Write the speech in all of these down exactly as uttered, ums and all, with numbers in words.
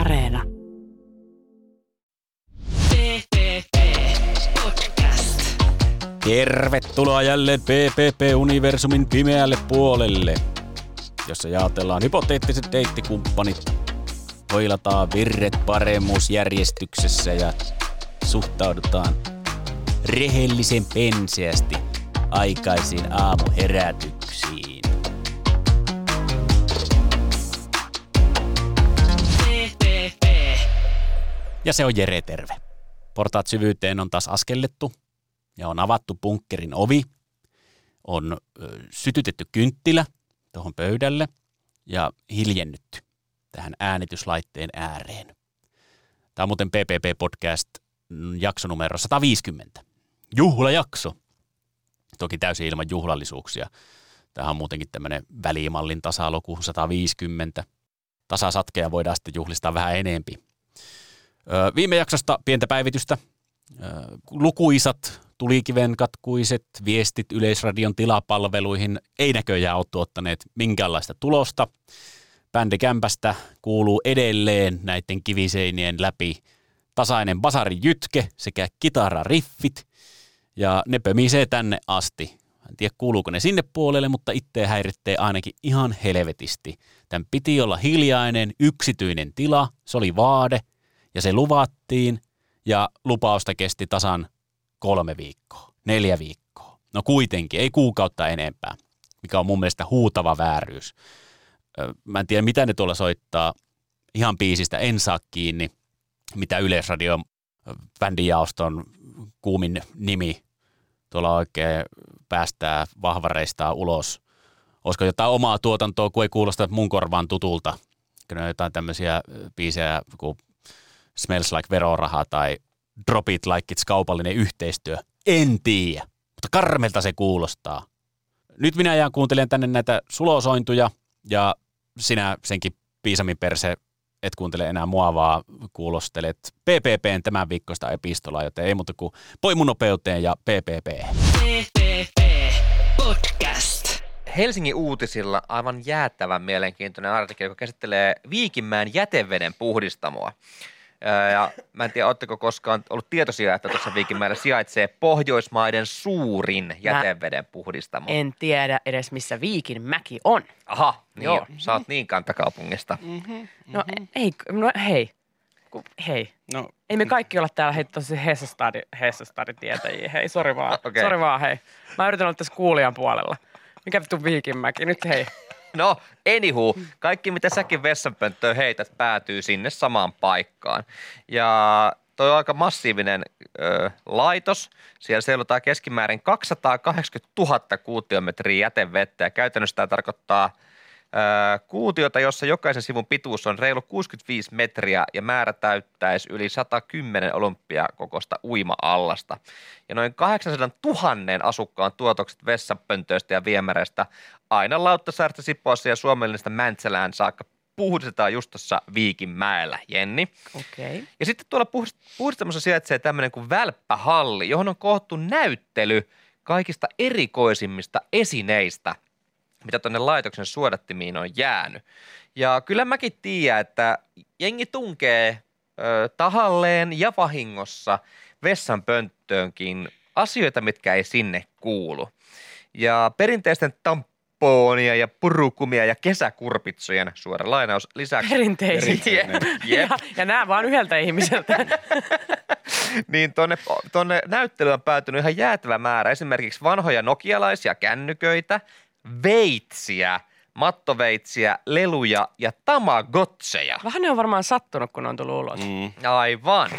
Areena. Tervetuloa jälleen P P P-universumin pimeälle puolelle, jossa jaotellaan hypoteettiset deittikumppanit, hoilataan virret paremmuusjärjestyksessä ja suhtaudutaan rehellisen penseästi aikaisiin aamuherätyksiin. Ja se on Jere, terve. Portaat syvyyteen on taas askellettu ja on avattu bunkkerin ovi. On ö, sytytetty kynttilä tuohon pöydälle ja hiljennytty tähän äänityslaitteen ääreen. Tämä on muuten P P P-podcast jaksonumero sata viisikymmentä. Juhlajakso. Toki täysin ilman juhlallisuuksia. Tämä on muutenkin tämmöinen välimallin tasaluku sata viisikymmentä. Tasasatkeja voidaan sitten juhlistaa vähän enempi. Öö, viime jaksosta pientä päivitystä. Öö, lukuisat tulikiven katkuiset viestit Yleisradion tilapalveluihin ei näköjään ole tuottaneet minkäänlaista tulosta. Bändikämpästä kuuluu edelleen näiden kiviseinien läpi tasainen basarijytke sekä kitarariffit, ja ne pömisee tänne asti. En tiedä kuuluuko ne sinne puolelle, mutta itse häiritsee ainakin ihan helvetisti. Tämän piti olla hiljainen, yksityinen tila, se oli vaade, ja se luvattiin, ja lupausta kesti tasan kolme viikkoa, neljä viikkoa. No kuitenkin, ei kuukautta enempää, mikä on mun mielestä huutava vääryys. Mä en tiedä, mitä ne tuolla soittaa. Ihan biisistä en saa kiinni, mitä Yleisradion bändijaoston kuumin nimi tuolla oikein päästää vahvareistaan ulos. Olisiko jotain omaa tuotantoa, kun ei kuulosta mun korvaan tutulta. Kyllä on jotain tämmöisiä biisejä kuin Smells Like veroraha tai Drop It Like It's kaupallinen yhteistyö. En tiedä, mutta karmelta se kuulostaa. Nyt minä jään kuuntelemaan tänne näitä sulosointuja ja sinä senkin piisamin perse et kuuntele enää mua, vaan kuulostelet P P P:n tämän viikkoista epistolaa, joten ei muuta kuin poimunopeuteen ja P P P. P P P Podcast. Helsingin uutisilla aivan jäättävän mielenkiintoinen artikkeli, joka käsittelee Viikinmäen jäteveden puhdistamoa. Ja mä en tiedä, oletteko koskaan ollut tietoisia, että tuossa Viikinmäellä sijaitsee Pohjoismaiden suurin jäteveden puhdistamo. En tiedä edes, missä Viikinmäki on. Aha, niin Joo. jo. Sä oot niin kantakaupungista. Mm-hmm. No ei, no hei. Ku, hei. No, Ei me kaikki olla täällä hei tosi Hessastadin, Hessastadin tietäjiä. Hei, sori vaan. Okay. Sori vaan, hei. Mä yritän olla tässä kuulijan puolella. Mikä vittu Viikinmäki? Nyt hei. No, anywho, kaikki mitä säkin vessanpönttöön heität päätyy sinne samaan paikkaan. Ja toi on aika massiivinen ö, laitos. Siellä seulotaan keskimäärin kaksisataakahdeksankymmentätuhatta kuutiometriä jätevettä ja käytännössä tämä tarkoittaa ö, kuutiota, jossa jokaisen sivun pituus on reilu kuusikymmentäviisi metriä ja määrä täyttäisi yli sata kymmenen olympiakokoista uima-allasta. Ja noin kahdeksansataatuhatta asukkaan tuotokset vessanpöntöistä ja viemäreistä aina Lauttasaaresta, Sipoossa ja Suomenlinnasta Mäntsälään saakka puhdistetaan just tuossa Viikinmäellä, Jenni. Okei. Okay. Ja sitten tuolla puhdistamossa sijaitsee tämmöinen kuin välppähalli, johon on koottu näyttely kaikista erikoisimmista esineistä, mitä tuonne laitoksen suodattimiin on jäänyt. Ja kyllä mäkin tiedän, että jengi tunkee ö, tahalleen ja vahingossa vessanpönttöönkin asioita, mitkä ei sinne kuulu. Ja perinteisten tamponia ja purukumia ja kesäkurpitsojen suora lainaus lisäksi. Perinteiset. Jep. Ja, ja nämä vaan yhdeltä ihmiseltä. Niin tonne, tonne näyttelyyn on päätynyt ihan jäätävä määrä esimerkiksi vanhoja nokialaisia kännyköitä, veitsiä, mattoveitsiä, leluja ja tamagotseja. Vähän ne on varmaan sattunut, kun ne on tullut ulos. Mm. Aivan.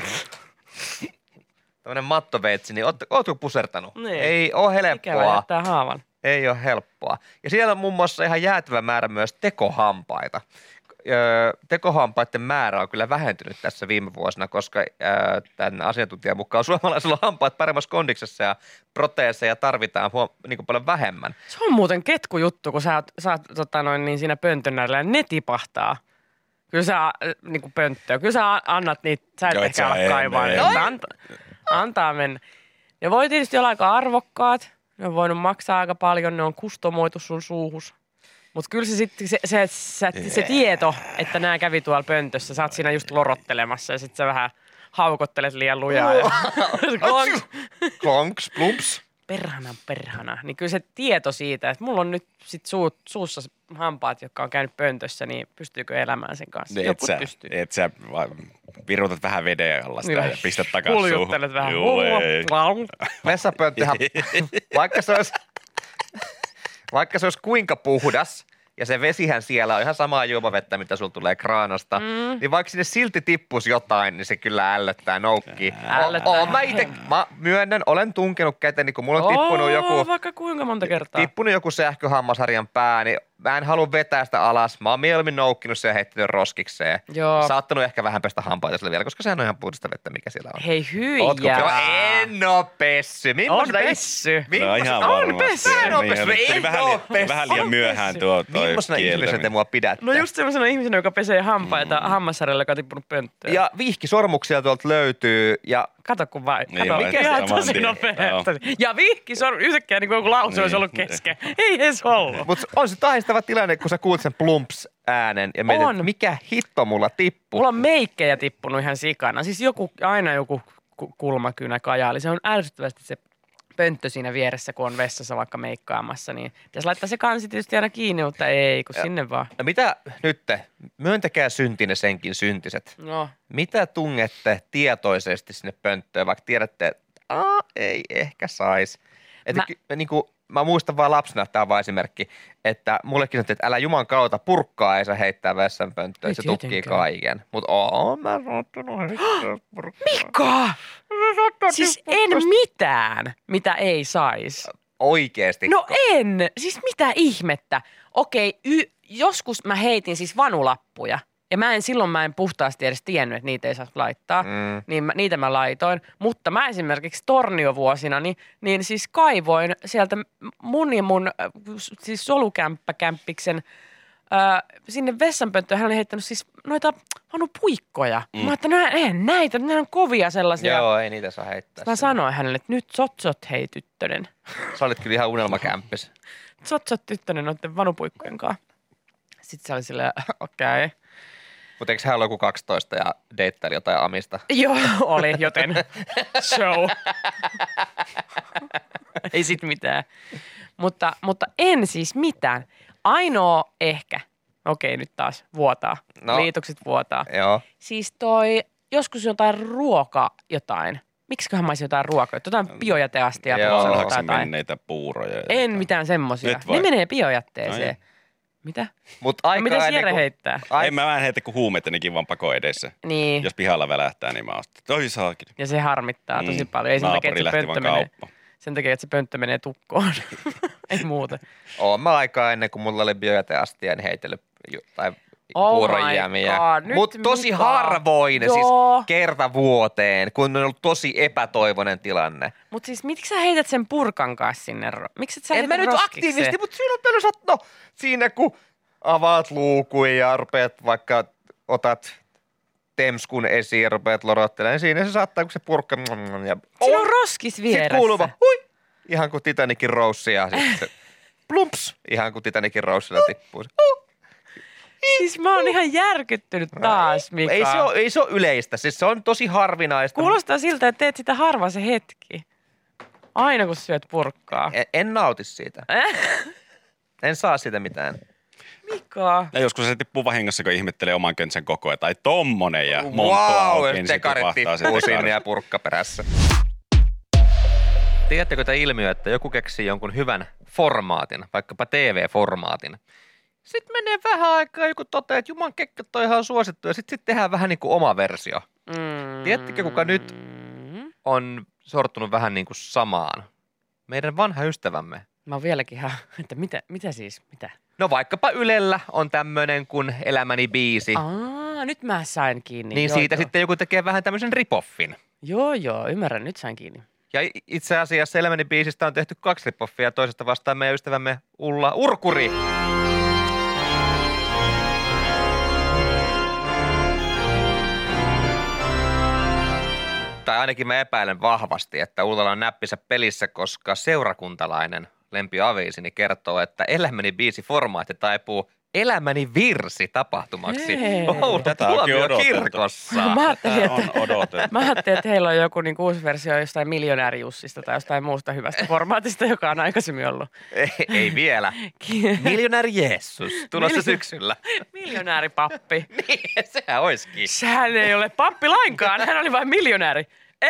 Tämmöinen mattoveitsi, niin ootko, ootko pusertanut? Niin. Ei ole Ikävä helppoa. jättää haavan. Ei ole helppoa. Ja siellä on muun muassa ihan jäätävä määrä myös tekohampaita. Öö, tekohampaiden määrä on kyllä vähentynyt tässä viime vuosina, koska öö, tämän asiantuntijan mukaan suomalaisilla on hampaat paremmassa kondiksessa ja proteeseja tarvitaan huom- niin kuin paljon vähemmän. Se on muuten ketkujuttu, kun sä oot, sä oot tota noin, niin siinä pöntönnällä ja ne tipahtaa. Kyllä sä äh, niin kuin pönttöä. Kyllä sä annat niitä, sä et Joo, et ehkä sä ala en, kaivaa en. niitä. Anta, antaa mennä. Ne voi tietysti olla aika arvokkaat. Ne on voinut maksaa aika paljon. Ne on kustomoitu sun suuhus. Mutta kyllä se sitten, se, se, se, se tieto, että nämä kävi tuolla pöntössä, sä oot siinä just lorottelemassa ja sitten sä vähän haukottelet liian lujaa. Ja klonks, klonks, plumps. Perhana, perhana. Niin kyllä se tieto siitä, että mulla on nyt sit suu, suussa hampaat, jotka on käynyt pöntössä, niin pystyykö elämään sen kanssa? Et Joku sä, pystyy. et sä virutat vähän veden alla sitä ja pistät takaisin suuhun. Puljuttelet vähän. Juu, ei. Vessapönttöhän, vaikka se olisi, vaikka se olisi kuinka puhdas, ja se vesihän siellä on ihan samaa juomavettä, mitä sulla tulee kraanasta, mm. niin vaikka sinne silti tippuisi jotain, niin se kyllä ällöttää, noukkii. Ällöttää. O, o, mä itse, mä myönnän, olen tunkenut käteni, kun mulla on tippunut Oo, joku... vaikka kuinka monta kertaa. Tippunut joku sähköhammasharjan pää, niin mä en halua vetää sitä alas. Mä oon mieluummin noukkinut sen ja heittänyt roskikseen. Joo. Saattanut ehkä vähän pestä hampaita sillä vielä, koska sehän on ihan puhdasta vettä, mikä siellä on. Hei Ootko hyijää. pe- en oo pessy. On pessy. No ihan on varmasti. pessy. En oo pessy. Tuli En vähän, oo li- pessy. vähän liian On myöhään pessy. tuo toi Millaisena ihmisenä te kieltäminen. mua pidätte? No just semmoisena ihmisenä, joka pesee hampaita mm. hammasharjalla, joka on tippunut pönttöön. Ja vihkisormuksia tuolta löytyy ja Kato kun vai. Niin Kato, joo, mikä ihan saman tosi tien. nopeasti. Ja vihki sor- yhtäkkiä niin kuin joku lause olisi Niin. ollut kesken. Ei edes ollut. Mutta on se tahdistava tilanne, kun sä kuulet sen plumps äänen ja mietit, On. mikä hitto mulla tippuu. Mulla on meikkejä tippunut ihan sikana. Siis joku, aina joku ku- kulmakynä kajaali. Se on ärsyttävästi se pönttö siinä vieressä, kun on vessassa vaikka meikkaamassa. Niin pitäisi laittaa se kansi tietysti aina kiinni, mutta ei, kun Ja- sinne vaan. No mitä nyt te? Myöntäkää syntine senkin syntiset. No, Mitä tungette tietoisesti sinne pönttöön, vaikka tiedätte, että Aa, ei ehkä sais. Että Mä- mä... Niin kuin, mä muistan vaan lapsena, tämä on vaan esimerkki, että mullekin sanottiin, että älä juman kautta purkkaa ei saa heittää vessanpönttöön, Ei se tukkii tietenkään. kaiken. Mutta oon mä saattanut heittää purkkaa. Mika! Siis en mitään, mitä ei sais. Oikeesti. No en! Siis mitä ihmettä? Okei, y- joskus mä heitin siis vanulappuja. Ja mä en silloin mä en puhtaasti edes tiennyt, että niitä ei saa laittaa. Mm. Niin mä, niitä mä laitoin. Mutta mä esimerkiksi torniovuosina, niin, niin siis kaivoin sieltä mun ja mun äh, siis solukämppäkämppiksen äh, sinne vessanpönttöön. Hän oli heittänyt siis noita vanupuikkoja. Mm. Mä ajattelin, että eihän näitä, nämä on kovia sellaisia. Joo, ei niitä saa heittää. Mä sanoin hänelle, että nyt sotsot hei tyttönen. Sä olit kyllä ihan unelmakämppis. Sotsot tyttönen noiden vanupuikkojen kanssa. Sitten se oli silleen, okei. Okay. Mutta eikö hän ole joku kaksitoista ja deittaili jotain amista? Joo, oli, joten show. Ei sit mitään. Mutta, mutta en siis mitään. Ainoa ehkä, okei nyt taas vuotaa, No. liitokset vuotaa. Joo. Siis toi, joskus jotain ruoka jotain. Miksiköhän mä olisin jotain ruokaa? Jotain biojäteastia. Joo. tai Onko se jotain. menneitä puuroja? En mitään semmosia. Nyt vai? Ne menee biojätteeseen. Ai. Mitä? Mut No, aika mitäs ennen Jere kuin- heittää? Ai- En mä vähän heitä kuin huumeita, nekin vaan pako edessä. Niin. Jos pihalla välähtää, niin mä oon sitten, toi saakin. Ja se harmittaa tosi Mm. paljon. Ei sen takia, Naapuri että se lähti pönttö vaan menee, kauppaan. sen takia, että se pönttö menee tukkoon. Ei muuta. Oon mä aikaa ennen kuin mulla oli biojäteastia, niin heitellyt ju- tai Oh puurojäämiä. my god, nyt Mutta tosi Mika. harvoin, Joo. siis kerta vuoteen, kun on ollut tosi epätoivoinen tilanne. Mutta siis miksi sä heität sen purkan kanssa sinne? ro- Miksi et sä en heitä mä nyt roskikseen? aktiivisesti, mutta silloin paljon saat, no siinä kun avaat luukun ja rupeat vaikka, otat temskun esiin ja rupeat lorottelemaan, niin siinä se saattaa, kun se purkka ja Siinä on roskis Sitten vieressä. kuuluu vaan, hui, ihan kuin Titanicin roussi ja sitten se plumps, ihan kuin Titanicin roussilla tippuu. se. Siis mä oon ihan järkyttynyt taas, Mika. Ei se, ole, ei se ole yleistä, siis se on tosi harvinaista. Kuulostaa siltä, että teet sitä harva se hetki. Aina kun syöt purkkaa. En, en nauti siitä. En saa siitä mitään. Mika. Ja joskus se tippuu vahingossa, kun ihmettelee oman köntsän kokoa. Tai tommonen ja monttu Wow, auki, jos niin se tekarit tipahtaa se tippuu tekari. sinne ja purkka perässä. Tiedättekö tämä ilmiö, että joku keksii jonkun hyvän formaatin, vaikkapa T V-formaatin. Sitten menee vähän aikaa, joku toteaa, että juman kekkä, toi ihan suosittu, ja sitten sit tehdään vähän niin kuin oma versio. Mm. Tiedättekö, kuka nyt on sortunut vähän niin kuin samaan? Meidän vanha ystävämme. Mä oon vieläkin ihan, että mitä, mitä siis, mitä? No vaikkapa Ylellä on tämmöinen kuin Elämäni biisi. Aa, nyt mä sain kiinni. Niin joo, siitä joo. sitten joku tekee vähän tämmöisen ripoffin. Joo, joo, ymmärrän, nyt sain kiinni. Ja i- itse asiassa Elämäni biisistä on tehty kaksi ripoffia, toisesta vastaan meidän ystävämme Ulla Urkuri. Tai ainakin mä epäilen vahvasti, että Ullalla on näppinsä pelissä, koska seurakuntalainen lempiaviisini kertoo, että Elämäni biisi formaatti taipuu Elämäni virsi tapahtumaksi Hei. Oulun Tätä onkin tuomiokirkossa. Mä ajattelin, Tämä että, on odotettu. mä ajattelin, että heillä on joku niin uusi versio jostain Miljonääri Jussista tai jostain muusta hyvästä formaatista, joka on aikaisemmin ollut. Ei, ei vielä. Miljonääri Jeesus tulossa Miljo- syksyllä. Miljonääripappi. Niin, sehän olisikin. Hän ei ole pappi lainkaan, hän oli vain miljonääri.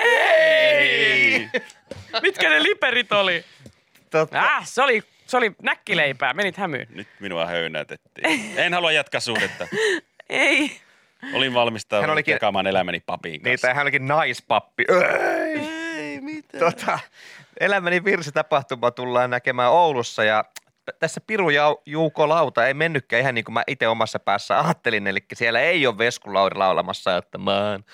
Ei! Mitkä ne liperit oli? Totta. Äh, se oli, se oli näkkileipää, menit hämyyn. Nyt minua höynäytettiin. En halua jatkaa suhdetta. Ei. Olin Hän valmistautunut olikin- jakamaan elämäni papin Niin, kanssa. tai hän olikin naispappi. Ei, Ei mitään. tota, Elämäni virsi-tapahtuma tullaan näkemään Oulussa ja t- tässä Piru Jau- Juuko Lauta ei mennytkään ihan niin kuin mä itse omassa päässä ajattelin. Eli siellä ei ole Vesku Lauri laulamassa, että mä oon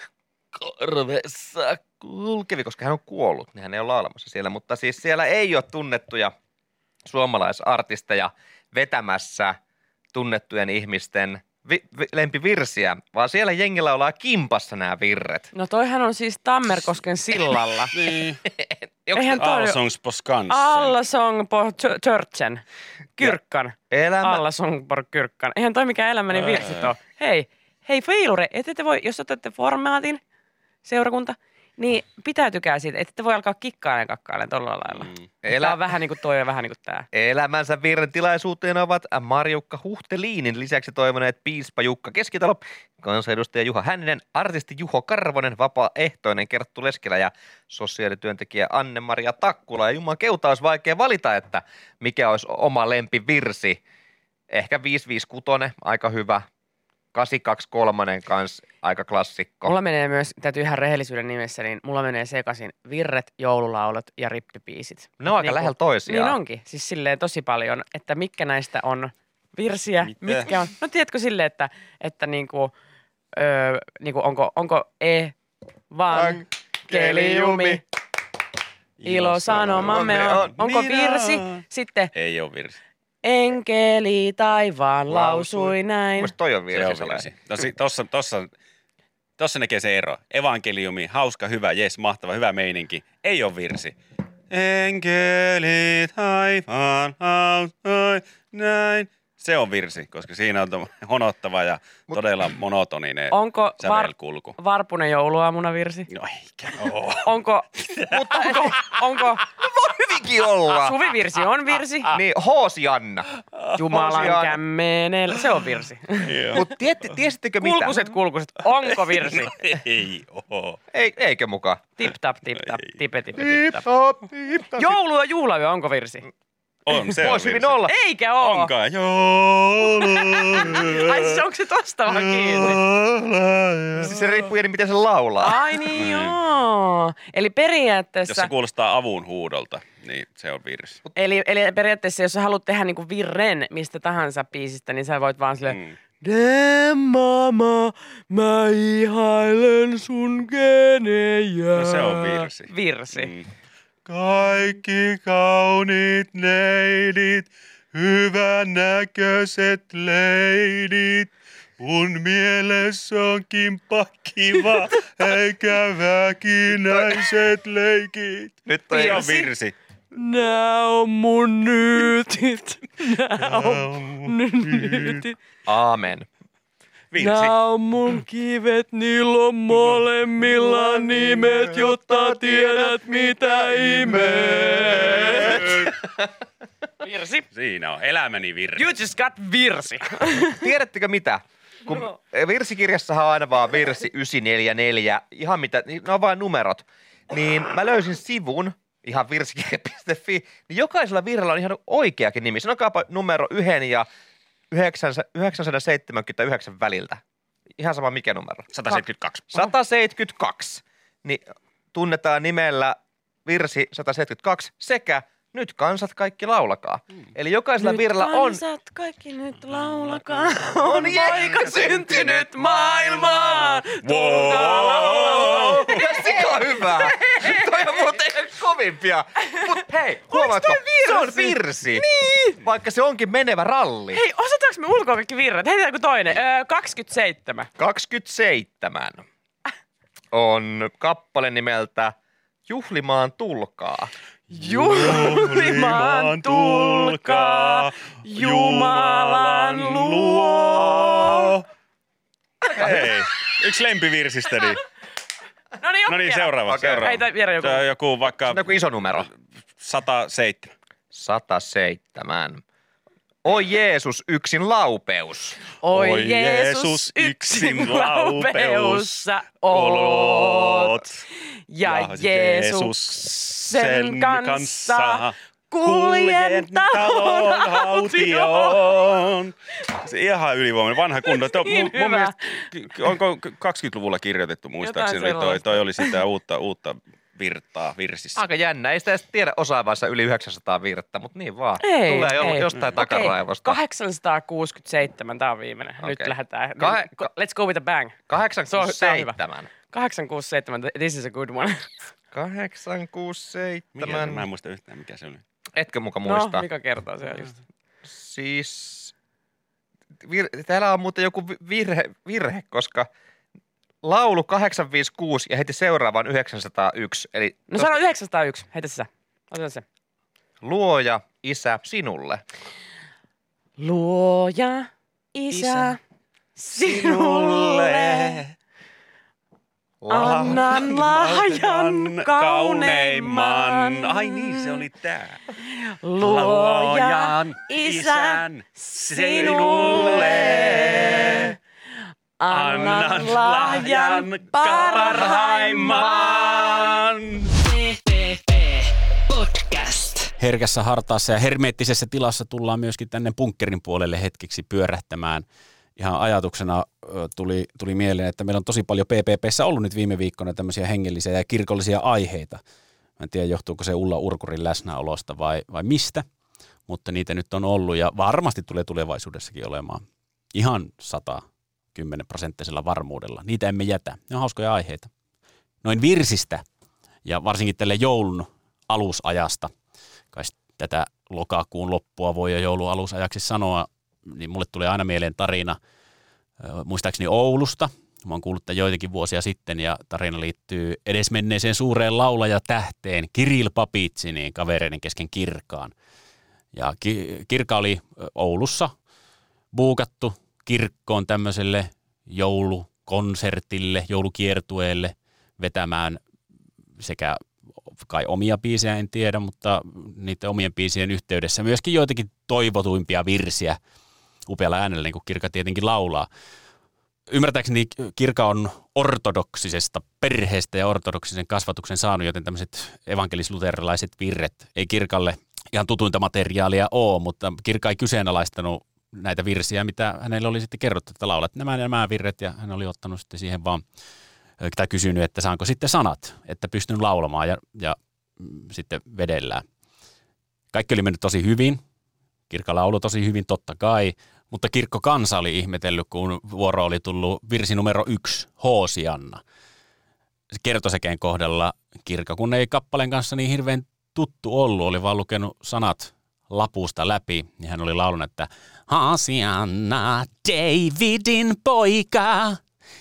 korvessa kulkevi, koska hän on kuollut, niin hän ei ole laulamassa siellä. Mutta siis siellä ei ole tunnettuja suomalaisartisteja vetämässä tunnettujen ihmisten vi- vi- lempivirsiä, vaan siellä jengi laulaa kimpassa nämä virret. No toihan on siis Tammerkosken sillalla. Niin. Eihän toi... Allsångs på Skansen. Allsång på tö- Törtsen. Kyrkkan. Elämä... Allsång på Kyrkkan. Eihän toi mikään elämäni virsit ole. Hei, hei feilure, ette te voi, jos otatte formaatin, seurakunta, niin pitäytykää siitä, ette te voi alkaa kikkailemaan kakkailemaan tolla lailla. Mm. Elä... Tää on vähän niin kuin toi ja vähän niin kuin tää. Elämänsä virren tilaisuuteen ovat Marjukka Huhteliinin lisäksi toivoneet piispa Jukka Keskitalo, kansanedustaja Juha Hänninen, artisti Juho Karvonen, vapaaehtoinen Kerttu Leskelä ja sosiaalityöntekijä Anne-Maria Takkula. Ja Juman keuta olisi vaikea valita, että mikä olisi oma lempivirsi. Ehkä viisi viisi kuusi, aika hyvä. kahdeksan kaksi kolme kanssa aika klassikko. Mulla menee myös, täytyy ihan rehellisyyden nimessä, niin mulla menee sekaisin virret, joululaulot ja rippipiisit. Ne on aika Niin lähellä kuin- toisiaan. Niin onkin, siis silleen tosi paljon, että mitkä näistä on virsiä, Mitä? mitkä on, no tiedätkö silleen, että, että niinku, öö, niinku onko, onko e, van, keliumi, ilo sanomamme on, onko Minä. virsi, sitten Ei ole virsi. enkeli taivaan Lausui. lausui näin. Mielestäni toi on Se virsi. on virsi. No, si- tossa, tossa, tossa näkee se ero. Evankeliumi, hauska, hyvä, jes, mahtava, hyvä meininki. Ei ole virsi. Enkeli taivaan lausui näin. Se on virsi, koska siinä on tommoinen honottava ja todella monotoninen Onko var, sävelkulku. varpunen jouluaamuna virsi? No eikä oo. Onko, mutta onko, onko Hyvinkin olla. suvivirsi on virsi? Niin, Hoosianna. Jumalan Hoosianna. kämmenellä. Se on virsi. Mutta tiesittekö mitä? Kulkuset, kulkuset. Onko virsi? Ei oo. Ei, eikö muka? Tip tap, tip tap, Ei. tipe tipe tip tap. Tip-top, tip-top. Joulu ja juhlayö, onko virsi? On, se on Voisi hyvin virsi. olla. Eikä oo. Onkaan joulu. Ai siis onko se tosta vaan kiinni? Siis se riippuu eri, miten se laulaa. Ai niin joo. Eli Jos periaatteessa, se kuulostaa avun huudolta, niin se on virsi. eli, eli periaatteessa jos sä haluat tehdä niinku virren mistä tahansa biisistä, niin sä voit vaan silleen, Mm. Damn mama, mä ihailen sun genejä. No se on virsi. Virsi. Mm. Kaikki kauniit neidit, hyvännäköiset leidit. Mun mielessä on kimppa kiva, eikä väkinäiset leikit. Nyt Se toi on virsi. Nää on mun nyytit. Nää on mun nyytit. Aamen. Virsi. Nää on mun kivet, niillä on molemmilla nimet, jotta tiedät mitä imet. Virsi. Siinä on elämäni virsi. You just got virsi. Tiedättekö mitä? Kun No. virsikirjassahan on aina vaan virsi yhdeksänsataaneljäkymmentäneljä, ihan mitä, niin ne on vain numerot. Niin mä löysin sivun, ihan virsikirja piste fi, niin jokaisella virrellä on ihan oikeakin nimi. Sanokaapa numero yhden ja yhdeksänsataaseitsemänkymmentäyhdeksän väliltä. Ihan sama mikä numero. sata seitsemänkymmentäkaksi. sata seitsemänkymmentäkaksi. Niin tunnetaan nimellä virsi sata seitsemänkymmentäkaksi sekä Nyt kansat kaikki laulakaa. Mm. Eli jokaisella virrellä on... kansat kaikki nyt laulakaa, on poika syntynyt maailmaan. Wow. Ja sika hyvää. Toi on muuten ihan kovimpia. Mut hei, huomaatko? Se on virsi. Niin. Vaikka se onkin menevä ralli. Hei, osataanko me ulkoa kaikki virrat? Heitetäänkö toinen? Öö, kaksikymmentäseitsemän. kaksikymmentäseitsemän on kappale nimeltä Juhlimaan tulkaa. Juhlimaan tulkaa Jumalan luo. Hei, yksi lempivirsistäni. No niin, No niin, seuraava, Okei. seuraava. Heitä vielä joku. Se on joku vaikka Se on joku iso numero. sata seitsemän. sata seitsemän. Oi Jeesus, yksin laupeus. Oi Oi Jeesus, Jeesus, yksin yksin laupeussa oot. Ja Ja Jeesus sen kanssa kuljen talon talon haltijoon. Se ihan ylivoimainen, vanha kunto. Tuo, Niin mun, mun hyvä. mielestä, onko kaksikymmentäluvulla kirjoitettu muistaakseni, Jotain toi, toi oli sitä uutta, uutta virtaa virsissä. Aika jännä. Ei sitä edes tiedä osaavassa yli yhdeksänsataa virttä, mutta niin vaan. Ei, Tulee jo, ei. jostain Okei, takaraivosta. kahdeksansataakuusikymmentäseitsemän, tää on viimeinen. Nyt Okei. lähdetään. Kahe- ka- Let's go with a bang. kahdeksankymmentäseitsemän. kahdeksansataakuusikymmentäseitsemän, this is a good one. kahdeksansataakuusikymmentäseitsemän. Mikä se? Mä en muista yhtään, mikä se oli. Etkö muka muista? No, mikä kertaa se on just. Siis vir- täällä on muuten joku vi- virhe, virhe, koska laulu kahdeksansataaviisikymmentäkuusi ja heti seuraavan yhdeksänsataayksi. Eli No tosta- sano yhdeksänsataayksi, heitä sisään. Otetaan se. Luoja, isä, sinulle. Luoja, isä, sinulle. Annan lahjan kauneimman. Ai niin, se oli tää. Luoja, isä, sinulle. Annan lahjan parhaimman. Herkässä hartaassa ja hermeettisessä tilassa tullaan myöskin tänne bunkkerin puolelle hetkeksi pyörähtämään. Ihan ajatuksena ö, tuli, tuli mieleen, että meillä on tosi paljon P P P:ssä ollut nyt viime viikkoina tämmöisiä hengellisiä ja kirkollisia aiheita. Mä en tiedä, johtuuko se Ulla Urkurin läsnäolosta vai, vai mistä, mutta niitä nyt on ollut ja varmasti tulee tulevaisuudessakin olemaan ihan sata kymmenen prosenttisella varmuudella. Niitä emme jätä. Ne on hauskoja aiheita. Noin virsistä ja varsinkin tälle joulun alusajasta, kai tätä lokakuun loppua voi jo joulun alusajaksi sanoa, niin mulle tulee aina mieleen tarina, muistaakseni Oulusta. Mä oon kuullut tämän joitakin vuosia sitten ja tarina liittyy edesmenneeseen suureen laulajatähteen Kirill Papitsiniin kavereiden kesken Kirkaan. Ja ki- Kirka oli Oulussa buukattu kirkkoon tämmöiselle joulukonsertille, joulukiertueelle vetämään sekä kai omia biisejä, en tiedä, mutta niiden omien biisien yhteydessä myöskin joitakin toivotuimpia virsiä upealla äänellä, niin kuin Kirka tietenkin laulaa. Ymmärtääkseni Kirka on ortodoksisesta perheestä ja ortodoksisen kasvatuksen saanut, joten tämmöiset evankelis-luterilaiset virret ei Kirkalle ihan tutuinta materiaalia ole, mutta Kirka ei kyseenalaistanut näitä virsiä, mitä hänelle oli sitten kerrottu, että laulat nämä nämä virret, ja hän oli ottanut sitten siihen vaan, tai kysynyt, että saanko sitten sanat, että pystyn laulamaan ja, ja mm, sitten vedellään. Kaikki oli mennyt tosi hyvin, Kirka lauloi tosi hyvin totta kai, mutta kirkkokansa oli ihmetellyt, kun vuoro oli tullut virsi numero yksi, Hoosianna. Kertosäkeen kohdalla Kirka, kun ei kappaleen kanssa niin hirveän tuttu ollut, oli vaan lukenut sanat lapusta läpi, niin hän oli laulunut, että Hoosianna, Davidin poika,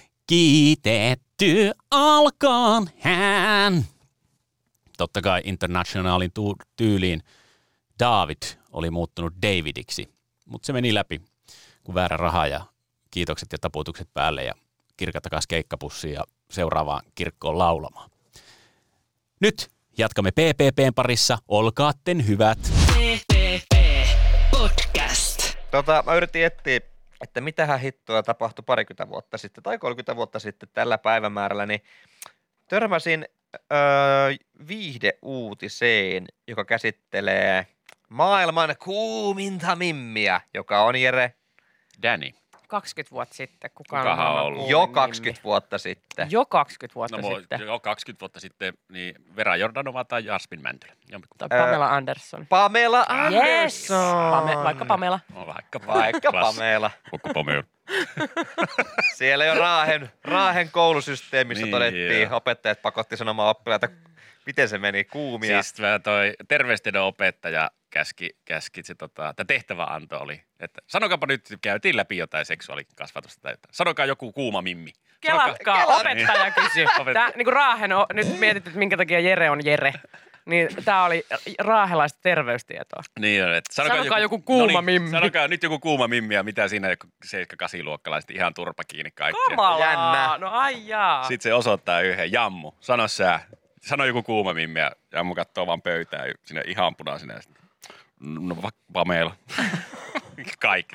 kiitetty alkoon hän. Totta kai Internationalin tu- tyyliin David oli muuttunut Davidiksi, mutta se meni läpi kuin väärä raha ja kiitokset ja taputukset päälle ja Kirka takas keikkapussiin ja seuraavaan kirkkoon laulamaan. Nyt jatkamme P P P:n parissa, olkaatten hyvät. P P P Podcast. Tota, mä yritin etsiä, että mitähän hittoa tapahtui parikymmentä vuotta sitten tai kolmekymmentä vuotta sitten tällä päivämäärällä, niin törmäsin öö, viihdeuutiseen, joka käsittelee maailman kuuminta mimmiä, joka on Jere Danny. kaksikymmentä vuotta sitten. Kukaan Kukahan on on ollut ollut? jo nimi. kaksikymmentä vuotta sitten. Jo kaksikymmentä vuotta No sitten. jo kaksikymmentä vuotta sitten niin Vera Jordanova tai Jasmin Mäntylä. Jompikumpi. Tai Pamela Anderson. Pamela Yes! Anderson. Pame, vaikka Pamela. No, vaikka Vaikka Klass. Pamela. Koko Pamela. Siellä jo Raahen, Raahen koulusysteemissä Niin, todettiin, joo. opettajat pakotti sanomaan oppilaita, miten se meni, kuumia. Siis mä toi terveystiedon opettaja käski, käski se tota, tämä tehtäväanto oli, että sanokaapa nyt, käytiin läpi jotain seksuaalikasvatusta tai jotain. Sanokaa joku kuuma mimmi. Kelatkaa, Kelatkaa. opettaja kysyy. Opettaja. Tää, niin kuin Raahen on, nyt mietit, että minkä takia Jere on Jere. niin tää oli raahelaista terveystietoa. Niin on, että Sanokaa joku kuuma no niin, mimmi. Sanokaa nyt joku kuuma mimmi ja mitä siinä seitsemän kahdeksan luokkalaiset ihan turpa kiinni kaikkia. Kamalaa! Jännä. No ai jaa. Sitten se osoittaa yhden. Jammu, sano sä. Sano joku kuuma mimmi ja Jammu katsoo vaan pöytään sinne ihan punaisena. Ja sitten, no va- Pamela. Kaikki.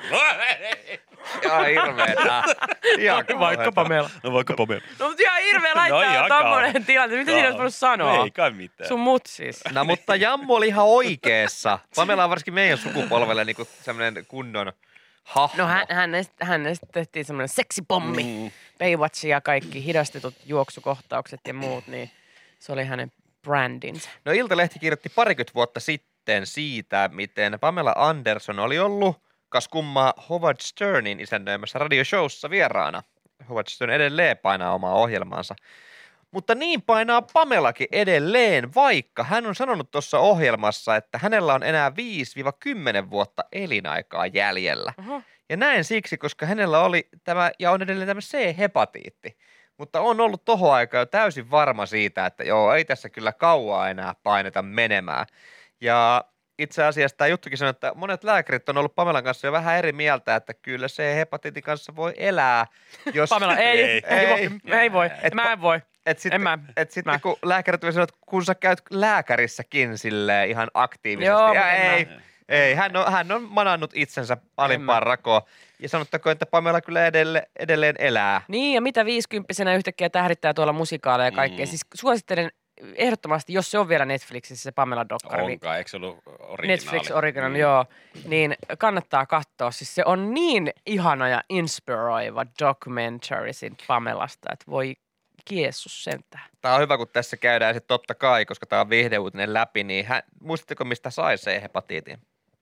Ihan hirveetä. Ihan Vaikka Pamela. No vaikka Pamela. No mutta ihan hirveä laittaa No ihan tommonen kauhean. tilanne. Mitä siinä olisi voinut sanoa? Ei kai mitään. Sun mut siis. No mutta Jammu oli ihan oikeassa. Pamela on varsinkin meidän sukupolvelle niinku semmoinen kunnon hahmo. No hän, hänestä, hänestä tehtiin semmoinen seksipommi. Mm. Baywatch ja kaikki hidastetut juoksukohtaukset ja muut, niin se oli hänen brändinsä. No Iltalehti kirjoitti parikymmentä vuotta sitten siitä, miten Pamela Anderson oli ollut kas kummaa Howard Sternin isännöimässä radioshowssa vieraana. Howard Stern edelleen painaa omaa ohjelmaansa. Mutta niin painaa Pamelakin edelleen, vaikka hän on sanonut tuossa ohjelmassa, että hänellä on enää viisi kymmenen vuotta elinaikaa jäljellä. Oho. Ja näin siksi, koska hänellä oli tämä, ja on edelleen tämä C-hepatiitti. Mutta on ollut tohon aikaan jo täysin varma siitä, että joo, ei tässä kyllä kauaa enää paineta menemään. Ja itse asiassa tämä juttukin sanoi, että monet lääkärit on ollut Pamelan kanssa jo vähän eri mieltä, että kyllä C-hepatiitin kanssa voi elää. Jos... Pamela, ei, ei, Ei. ei, voi, ei voi, Et mä en voi. Et sitten, En mä. et sitten Mä. kun lääkärit voi sanoa, että kun sä käyt lääkärissäkin silleen ihan aktiivisesti. Joo, ja mutta en ei, mä. ei hän, on, hän on manannut itsensä alimpaan mä. rakoon. Ja sanottakoon, että Pamela kyllä edelleen, edelleen elää. Niin, ja mitä viisikymppisenä yhtäkkiä tähdittää tuolla musikaaleja ja kaikkea. Mm. Siis suosittelen ehdottomasti, jos se on vielä Netflixissä se Pamela-dokkari, niin Onkaan, eikö se ollut originaali? Netflix Original, Mm. joo, niin kannattaa katsoa. Siis se on niin ihana ja inspiroiva documentary siitä Pamelasta, että voi Jeesus sentään. Tämä on hyvä, kun tässä käydään sitten totta kai, koska tämä on viihdeuutinen läpi, niin hän, muistatteko, mistä sai C-hepatiitin?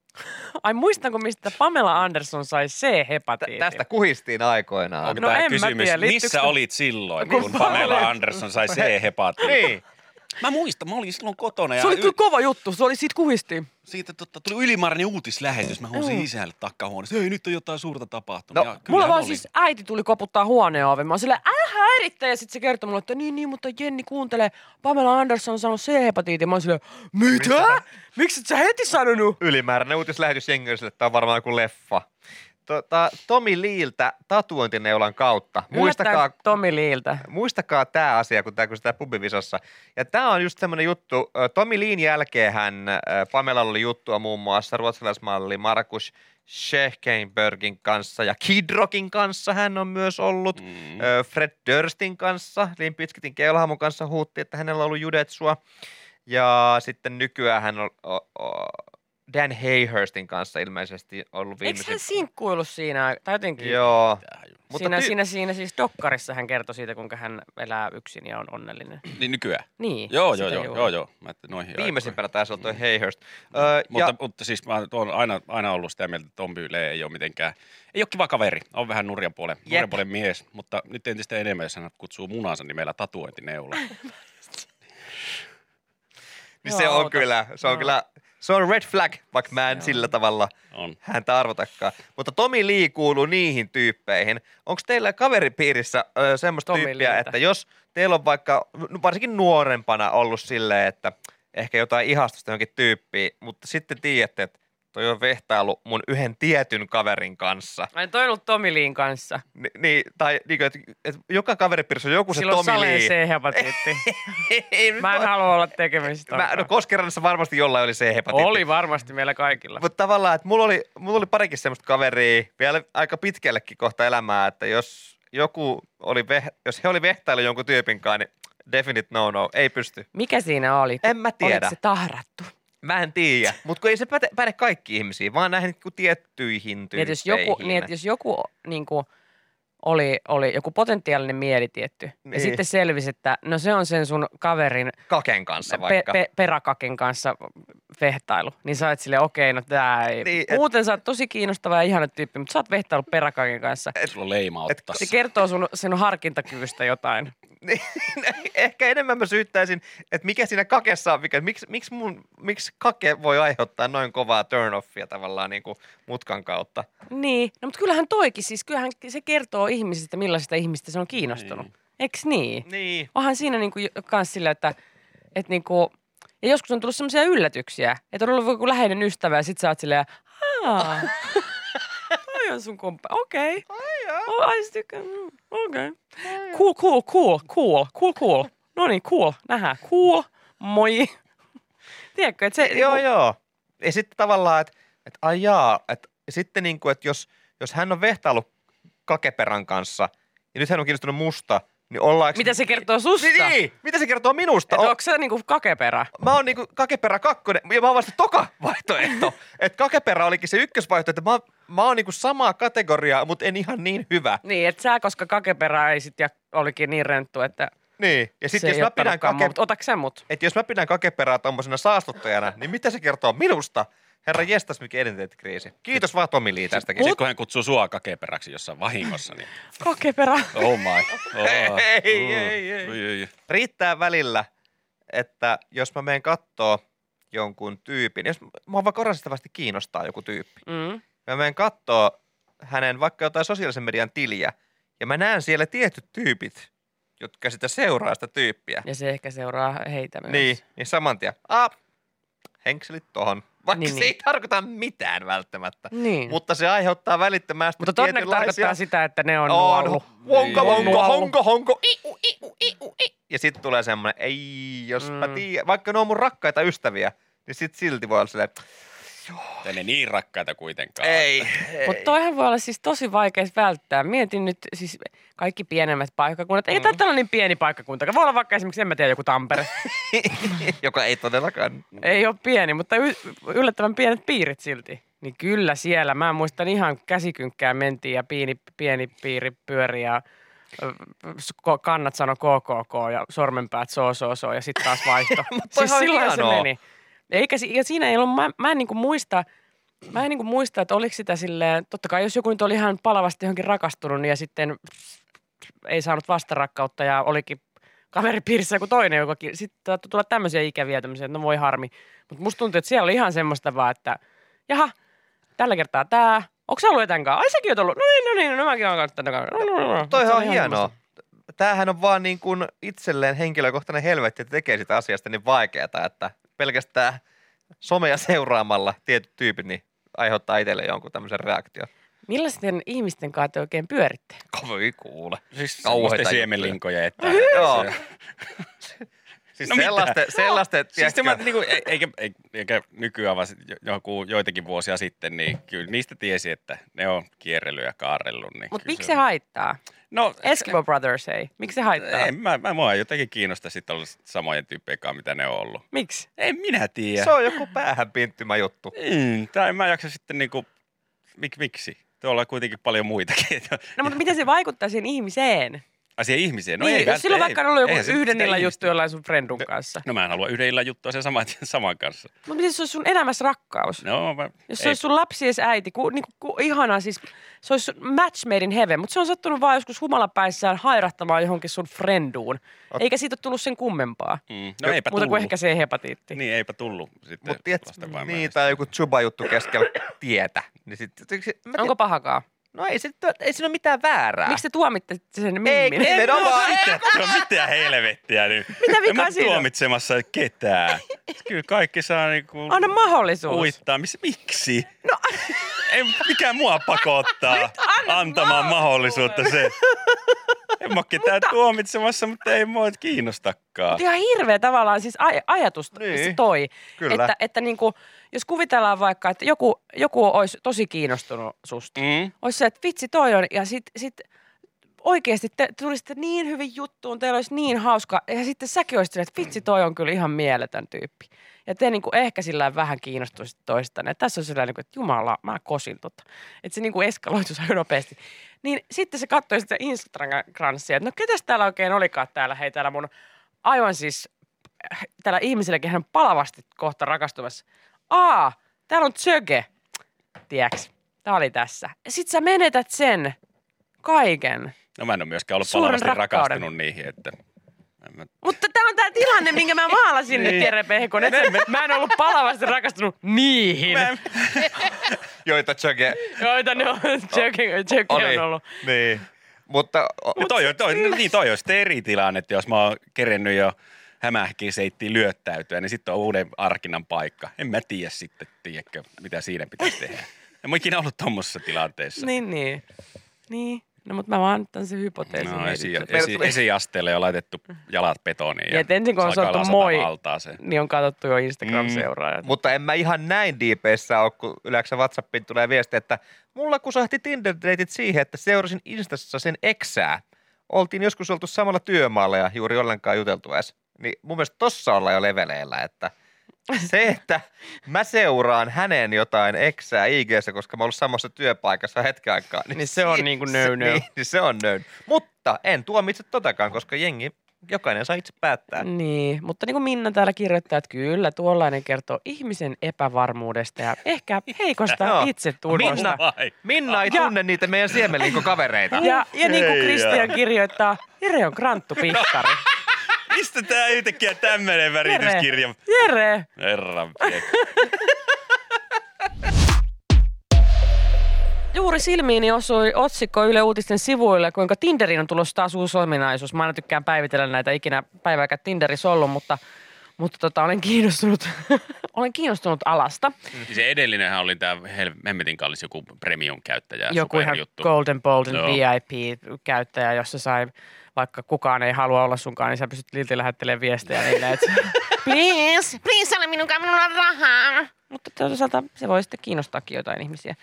Ai muistanko, mistä Pamela Anderson sai Tä- C-hepatiitin? tästä kuhistiin aikoinaan. Onko No tämä en mä kysymys, tiedä, liittyykö missä se- olit silloin, Kun kun mä Pamela olin- Anderson sai C-hepatiitin? Niin. Mä muistan, mä olin silloin kotona ja Se oli y- kyllä kova juttu, se oli siitä kuhistiin. siitä totta, tuli ylimääräinen uutislähetys. Mä huusin Joo. isälle takahuoneessa, hei nyt on jotain suurta tapahtumaa. No, Ja Mulla kyllähän vaan oli. siis äiti tuli koputtaa huoneen oven. Mä oon silleen, älä häirittä. Ja sit se kertoi mulle, että niin, niin, mutta Jenni kuuntelee. Pamela Anderson on saanut C-hepatiitin. Mä oon silleen, mitä? Miksi et sä heti sanonut? Ylimääräinen uutislähetys jengiselle, että tämä on varmaan joku leffa. Tota, Tommy Leeltä tatuointineulan kautta. Muistakaa, Yllättäen Tommy Leeltä. muistakaa tämä asia, kun tämä kun sitä pubivisassa. Ja tämä on just semmoinen juttu. ö, Tommy Leen jälkeen hän, ö, Pamelalla oli juttua muun muassa ruotsalaismalli Markus Scheckenbergin kanssa ja Kid Rockin kanssa hän on myös ollut. Mm. Ö, Fred Durstin kanssa, Limp Bizkitin Keulahamon kanssa huutti, että hänellä on ollut judetsua. Ja sitten nykyään hän on o, o, Dan Hayhurstin kanssa ilmeisesti ollut Eikö hän viimeisin. sinkkuillut siinä? Tai jotenkin. Joo. Mutta Siinä, ty- siinä, siinä siis dokkarissa hän kertoi siitä, kuinka hän elää yksin ja on onnellinen. Niin nykyään. Niin. Joo, sitä joo, joo, juuri. joo, joo. Mä ajattelin noihin viimeisimpänä taisi olla toi Hayhurst. Öö, Mutta, ja, mutta siis mä oon aina, aina ollut sitä mieltä, että Tommy Lee ei ole mitenkään, ei ole kiva kaveri, on vähän nurjan puolen, nurjan puolen mies, mutta nyt entistä enemmän, jos hän kutsuu munansa nimellä tatuointineula. niin se Joo, on auta. kyllä, se on Joo. kyllä, se on red flag, vaikka mä en Joo. sillä tavalla On. häntä arvotakaan. Mutta Tommy Lee kuuluu niihin tyyppeihin. Onko teillä kaveripiirissä ö, semmoista Tommy tyyppiä, Leetä. että jos teillä on vaikka n- varsinkin nuorempana ollut silleen, että ehkä jotain ihastusta johonkin tyyppiin, mutta sitten tiedätte, että toi on vehtailu mun yhden tietyn kaverin kanssa. Mä en toinut Tommy Leen kanssa. Ni, niin, tai niin kuin, että, että joka kaveripiirissä on joku se Silloin Tommy Saleen Lee. C-hepatiitti. Ei, Mä en halua olla tekemistä. Mä, no Koskerannassa varmasti jollain oli se hepatiitti. Oli varmasti meillä kaikilla. Mutta tavallaan, että mulla oli, mulla oli parikin semmoista kaveria vielä aika pitkällekin kohta elämää, että jos joku oli, veh, jos he oli vehtailu jonkun tyypin kanssa, niin definite no no, ei pysty. Mikä siinä oli? En mä tiedä. Oliko se tahrattu? Mä en tiedä, mutta kun ei se päde, päde kaikkiin ihmisiin, vaan näihin niinku tiettyihin Niin, tyyppeihin. että jos joku, niin, että jos joku niin kuin, oli, oli joku potentiaalinen mieli tietty, Niin. ja sitten selvisi, että no se on sen sun kaverin Kaken kanssa pe, vaikka. pe, peräkaken kanssa vehtailu, niin sä oot silleen, okei, no tää ei. Niin, et- Muuten sä oot tosi kiinnostava ja ihana tyyppi, mutta sä oot vehtailu peräkaken kanssa. Sulla on leima et- ottaa. Se kertoo sun, sen harkintakyvystä jotain. Niin, ehkä enemmän mä syyttäisin, että mikä siinä kakessa on, mikä, miksi, miksi, mun, miksi kake voi aiheuttaa noin kovaa turn-offia tavallaan niin kuin mutkan kautta. Niin, no mutta kyllähän toikin, siis kyllähän se kertoo ihmisistä, millaisista ihmistä se on kiinnostunut. Niin. Eiks niin? Niin. Onhan siinä niinku kans sillä, että, että niinku, Ja joskus on tullut semmoisia yllätyksiä, että on ollut joku läheinen ystävä ja sit sä oot silleen, aah, toi on sun kumppa. Okei. Okay. Ai sit tykkään. Okei. Okay. Cool, cool, cool, cool, cool, cool. No niin, cool, nähdään. Cool, moi. Tiedätkö, että se... Joo, joo. Ja sitten tavallaan, että et, ai jaa, että sitten niin kuin, että jos, jos hän on vehtailut kakeperän kanssa ja nyt hän on kiinnostunut musta, niin ollaanko... Mitä se kertoo susta? Niin, niin. Mitä se kertoo minusta? Että onko se niinku kakeperä? Mä oon niinku kakeperä kakkonen ja mä oon vasta toka vaihtoehto. Että kakeperä olikin se ykkösvaihtoehto, että mä, mä oon niinku samaa kategoriaa, mutta en ihan niin hyvä. Niin, että sä, koska kakeperä ei sit ja olikin niin renttu, että niin. Ja sit se jos ei mä pidän kake... mutta otatko sä mut? Että jos mä pidän kakeperää tommosena saastuttajana, niin mitä se kertoo minusta? Herra jestas, mikä identiteettikriisi. Kiitos vaan Tommi Lee tästäkin. Sitten kun hän kutsuu sua kakeperäksi jossain vahingossa, niin Kakeperä. oh my. Oh. Ei, ei, ei, ei. Oi, oi, oi. Riittää välillä, että jos mä menen kattoo jonkun tyypin, jos mua vaikka rasistavasti kiinnostaa joku tyyppi, Mm. mä menen kattoo hänen vaikka jotain sosiaalisen median tiliä, ja mä näen siellä tietyt tyypit, jotka sitä seuraa sitä tyyppiä. Ja se ehkä seuraa heitä myös. Niin, niin saman tien, ah, henkselit tohon. Vaikka Niin, se niin. ei tarkoita mitään välttämättä, niin. mutta se aiheuttaa välittömästi Mutta todennäköisesti tietynlaisia... tarkoittaa sitä, että ne on On, nuollut. honko, honko, Nuollut. honko, honko, iu, iu, iu, iu. Ja sitten tulee semmoinen, ei, jos mä Mm. tiedän, vaikka ne on mun rakkaita ystäviä, niin sit silti voi olla silleen, Ei ne niin rakkaita kuitenkaan. ei, Mutta ei. toihan voi olla siis tosi vaikea välttää. Mietin nyt siis kaikki pienemmät paikkakunnat. Ei mm. tämä niin pieni paikkakunta. Voi olla vaikka esimerkiksi, en mä tiedä, joku Tampere. Joka ei todellakaan. Ei ole pieni, mutta y- yllättävän pienet piirit silti. Niin kyllä siellä. Mä muistan ihan käsikynkkään mentiin ja pieni, pieni piiri pyöri ja ö, ko- kannat sano K K K ja sormenpäät so so so ja sitten taas vaihto. siis toihan on silloin se hienoa. meni. Eikä, si- ja siinä ei ollut, mä, mä en niinku muista, mä en niinku muista, että oliko sitä silleen, totta kai jos joku nyt oli ihan palavasti johonkin rakastunut niin ja sitten ei saanut vastarakkautta ja olikin kaveripiirissä joku toinen, joka sitten saattoi tulla tämmöisiä ikäviä tämmöisiä, että no voi harmi. Mutta musta tuntuu, että siellä oli ihan semmoista vaan, että jaha, tällä kertaa tää. Onko sä ollut etänkaan? Ai säkin oot ollut. No niin, no niin, no mäkin oon ollut tätä. Toihan on hienoa. Tämähän on vaan niin kuin itselleen henkilökohtainen helvetti, että tekee sitä asiasta niin vaikeaa, että pelkästään somea seuraamalla tietyt tyypit niin aiheuttaa itselle jonkun tämmöisen reaktion. Millaisten ihmisten kanssa te oikein pyöritte? Kovin kuule. Siis Kauheita semmoisten juttuja. siemenlinkoja, että... Joo. Siis No mitä? sellaisten, sellaisten Siis tiedätkö, tämä, niin kuin, eikä, eikä, eikä nykyään, vaan sit joku, joitakin vuosia sitten, niin kyllä niistä tiesi, että ne on kierrellyt ja kaarellut. Niin Mutta kyllä miksi se haittaa? No, Eskimo Brothers ei. Miksi se haittaa? en, mä, mä mua jotenkin kiinnosta sitten olla samojen tyyppejä kanssa, mitä ne on ollut. Miksi? En minä tiedä. se on joku päähän pinttymä juttu. Mm, tai en mä jaksa sitten niinku, mik, miksi? Tuolla on kuitenkin paljon muitakin. No mutta miten se vaikuttaa siihen ihmiseen? Asia ihmiseen. No niin, ei, jos silloin ei, vaikka on ollut joku eihän se yhden sitä illan juttu ihmistä- jollain sun friendun kanssa. No mä en halua yhden illan juttua sen saman, saman kanssa. Mutta miten se olisi sun elämässä rakkaus? No, mä, Jos se ei, olisi sun lapsies äiti, ku, niin ku, ihana siis, se olisi match made in heaven, mutta se on sattunut vaan joskus humalapäissään hairahtamaan johonkin sun frienduun. Eikä siitä ole tullut sen kummempaa. mm, no eipä Muuta tullut. kuin ehkä se hepatiitti. Niin, eipä tullut sitten. Mutta tiedät, lasten vaimoja. niin, tai joku Chuba-juttu keskellä tietä. Niin sit, mä Onko pahakaan? No ei, sit, ei siinä ole mitään väärää. Miksi te tuomitte sen Ei, mimmin? ei, No, nimenomaan. mitä, no mitä helvettiä nyt? Mitä En vikaa mä siinä on? tuomitsemassa ketään. Kyllä kaikki saa niinku Anna mahdollisuus. uittaa. Miss, miksi? No. Ei mikään mua pakottaa antamaan mahdollisuutta se. En mä oo ketään tuomitsemassa, mutta ei mua kiinnostakaan. Mutta ihan hirveä tavallaan siis aj- ajatus Niin, se toi. kyllä. Että, että niinku, jos kuvitellaan vaikka, että joku, joku olisi tosi kiinnostunut susta. Mm. Olisi se, että vitsi toi on, ja sit, sit oikeasti te tulisitte niin hyvin juttuun, teillä olisi niin hauska, ja sitten säkin olisit silleen, että vitsi toi on kyllä ihan mieletön tyyppi. Ja te niinku ehkä sillä vähän kiinnostuisitte toistanne. Ja tässä on sellainen, niinku, että jumala, mä kosin tota. Että se niinku eskaloituisi aika nopeasti. Niin sitten se katsoi sitä Instagramsia, että no ketäs täällä oikein olikaan täällä, hei täällä mun aivan siis, äh, täällä ihmisilläkin hän on palavasti kohta rakastumassa. Aa, täällä on Tsöge, tiedäks, tää oli tässä. Ja sit sä menetät sen kaiken. No mä en ole myöskään ollut Suuren palavasti rakkauden. rakastunut niihin, että... en Mä... Mutta tää on tää tilanne, minkä mä maalasin nyt, Jere Pehkon. Että mä en ollut palavasti rakastunut niihin, Mä en... Joita Chuge joita ne on, Tsöge, Tsöge oli. on ollut. Niin. Mutta o- No toi, on- toi, niin toi on sitten eri tilanne, että jos mä oon kerennyt jo hämähäkiseittiin lyöttäytyä, niin sitten on uuden arkinnan paikka. En mä tiedä sitten, tiedätkö, mitä siinä pitäisi tehdä. En mä ikinä ollut tommosessa tilanteessa. Niin, niin. Niin. No, mutta mä vaan tämän se hypoteesin. No, esi, esi, esiasteelle on laitettu jalat betoniin. Ja, ja ensin kun on sanottu moi, niin on katsottu jo Instagram-seuraajat. Mm. Mutta en mä ihan näin diipeissä ole, kun yleensä WhatsAppiin tulee viesti, että mulla kusahti Tinder-deitit siihen, että seurasin Instassa sen eksää. Oltiin joskus oltu samalla työmaalla ja juuri ollenkaan juteltu edes. Niin mun mielestä tossa ollaan jo leveleillä, että se, että mä seuraan hänen jotain eksää I G:ssä, koska mä oon ollut samassa työpaikassa hetken aikaa. Niin, niin se on niin kuin no, no. Niin, niin se on no. Mutta en tuomitse totakaan, koska jengi, jokainen saa itse päättää. Niin, mutta niin kuin Minna täällä kirjoittaa, että kyllä tuollainen kertoo ihmisen epävarmuudesta ja ehkä heikosta no. itsetunnosta. Minna, Minna ei ja, tunne niitä meidän siemenlinkokavereita. Ja, ja niin kuin Kristian kirjoittaa, Jere on kranttupihtari. Mistä tää yhtäkkiä tämmönen värityskirja? Jere! Herran Juuri silmiini osui otsikko Yle Uutisten sivuille, kuinka Tinderiin on tulossa taas uusi ominaisuus. Mä aina tykkään päivitellä näitä, ikinä päivääkään Tinderissä ollut, mutta, mutta tota, olen, kiinnostunut, olen kiinnostunut alasta. Se edellinenhän oli tämä hemmetin kallis joku premium-käyttäjä. Joku ihan Golden Bolden no. V I P-käyttäjä, jossa sai, vaikka kukaan ei halua olla sunkaan, niin sä pystyt Lilti lähettelemään viestejä niille, että please, please ole minunkaan, minulla on rahaa. Mutta toisaalta se voi sitten kiinnostaakin jotain ihmisiä.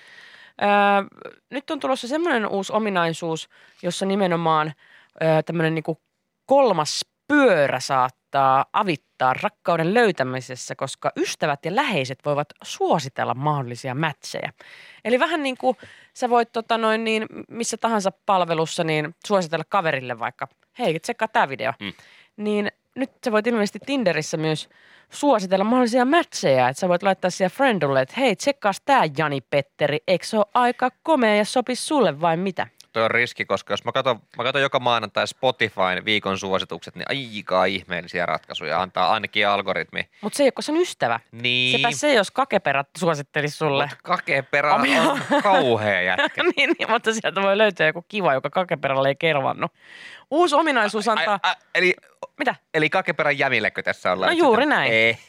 Öö, nyt on tulossa semmoinen uusi ominaisuus, jossa nimenomaan öö, tämmöinen niinku kolmas pyörä saattaa avittaa rakkauden löytämisessä, koska ystävät ja läheiset voivat suositella mahdollisia mätsejä. Eli vähän niin kuin sä voit tota noin niin, missä tahansa palvelussa niin suositella kaverille vaikka, hei, tsekkaa tää video. Mm. Niin nyt sä voit ilmeisesti Tinderissä myös suositella mahdollisia mätsejä, että sä voit laittaa siellä friendulle, että hei, tsekkaas tää Jani Petteri, eikö se ole aika komea ja sopisi sulle vai mitä? Toi on riski, koska jos mä katson, mä katson joka maanantai Spotifyn viikon suositukset, niin aika ihmeellisiä ratkaisuja antaa ainakin algoritmi. Mutta se ei ole, kun se on ystävä. Niin. Sepä se, jos Kakeperä suosittelisi sulle. Mut Kakeperä on kauhea jätkä. niin, niin, mutta sieltä voi löytää joku kiva, joka Kakeperälle ei kervannut. Uusi ominaisuus antaa... A, a, a, eli, mitä? Eli Kakeperän jämillekö tässä ollaan? No juuri sitten? Näin. Ei.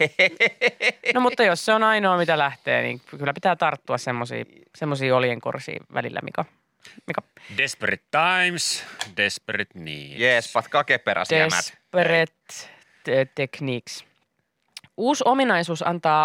No mutta jos se on ainoa, mitä lähtee, niin kyllä pitää tarttua semmoisiin oljenkorsiin välillä, Mika. Mika. Desperate times, desperate needs. Jees, pat Kakeperäs jämät. Desperate techniques. Uusi ominaisuus antaa,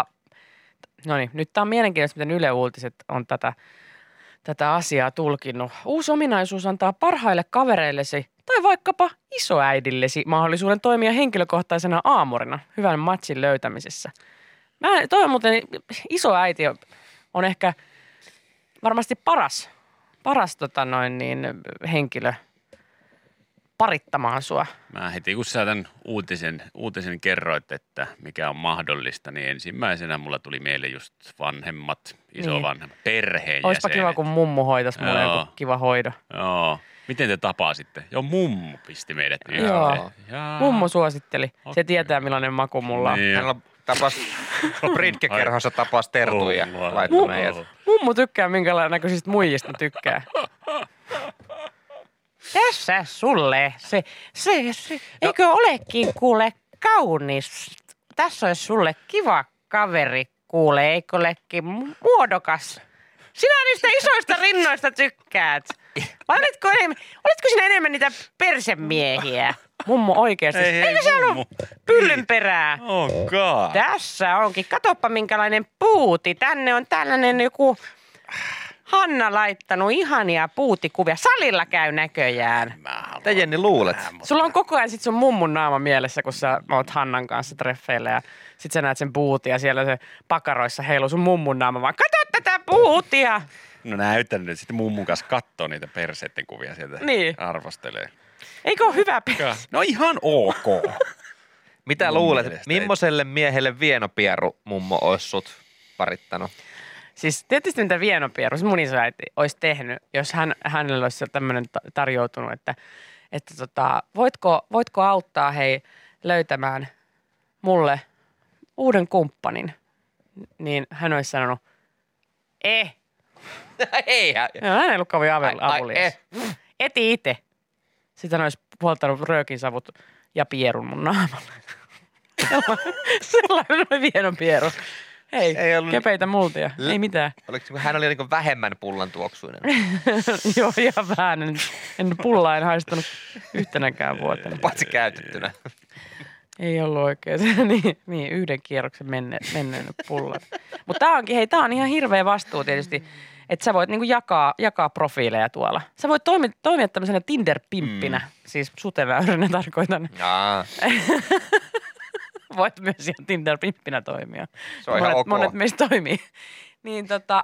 no niin, nyt tämä on mielenkiintoista, miten Yle Uutiset on tätä, tätä asiaa tulkinnut. Uusi ominaisuus antaa parhaille kavereillesi tai vaikkapa isoäidillesi mahdollisuuden toimia henkilökohtaisena aamurina hyvän matchin löytämisessä. Mä, toi on muuten, isoäiti on ehkä varmasti paras, paras tota noin niin, henkilö parittamaan sua. Mä heti kun sä tämän uutisen, uutisen kerroit, että mikä on mahdollista, niin ensimmäisenä mulla tuli mieleen just vanhemmat, isovanhemmat, niin. Perheenjäsenet. Oispa kiva, kun mummu hoitaisi mulle joku kiva hoido. Joo. Miten te tapasitte? Joo, mummu pisti meidät yhteen. Joo, mummu suositteli. Okay. Se tietää, millainen maku mulla on. Niin. Hän tapas, Britke-kerhossa tapas tertuja. Mummu, mummu tykkää, minkälainen näköisistä muijista tykkää. Tässä sulle, se, se, se eikö no. olekin kuule kaunis? Tässä olisi sulle kiva kaveri kuule, eikö olekin muodokas? Sinä niistä isoista rinnoista tykkäät. Vai olitko, enemmän, olitko sinä enemmän niitä persemiehiä? Mummo oikeasti. Ei, Eikö se ollut pyllyn perää? Oh God. Tässä onkin. Katoppa minkälainen puuti. Tänne on tällainen joku... Hanna laittanut ihania puutikuvia. Salilla käy näköjään. Mitä Jenni luulet? Sulla on koko ajan sit sun mummun naama mielessä, kun sä oot Hannan kanssa treffeillä ja sit sä näet sen puutia ja siellä se pakaroissa heiluu sun mummun naama vaan. Kato tätä puutia! No näytän nyt sitten mummun kanssa kattoo niitä perseitten kuvia sieltä. Niin. Arvostelee. Eikö ole hyvä perse? No ihan ok. Mitä luulet, millaiselle miehelle vienopieru mummo olisi sut parittanut? Siis tietysti mitä vienopieru, mun isoäiti olisi tehnyt, jos hän, hänellä olisi tämmöinen tarjoutunut, että, että tota, voitko, voitko auttaa hei löytämään mulle uuden kumppanin, niin hän olisi sanonut, eh. Ei. No, hän ei ollut kovin avulias. Eh. Eti itse. Sitten hän olisi puoltanut röökinsavut ja pierun mun naamalle. Sellainen oli hienompi Eero. Hei, Ei ollut- kepeitä multia. L- Ei mitään. Oliko, kun hän oli niin vähemmän pullan tuoksuinen. Joo, ihan vähän. En, en pullaa en haistanut yhtenäkään vuotena. Paitsi käytettynä. Ei ollut oikein. niin, niin, yhden kierroksen menne, menneen pullan. Mutta tää onkin, hei, tää on ihan hirveä vastuu tietysti, että sä voit niinku jakaa, jakaa profiileja tuolla. Sä voit toimia, toimia tämmöisenä Tinder-pimppinä, mm. siis suteväyränä tarkoitan. Jaa, Voit myös ihan Tinder-pimppinä toimia. se on monet, ihan ok. monet meistä toimii. Niin tota,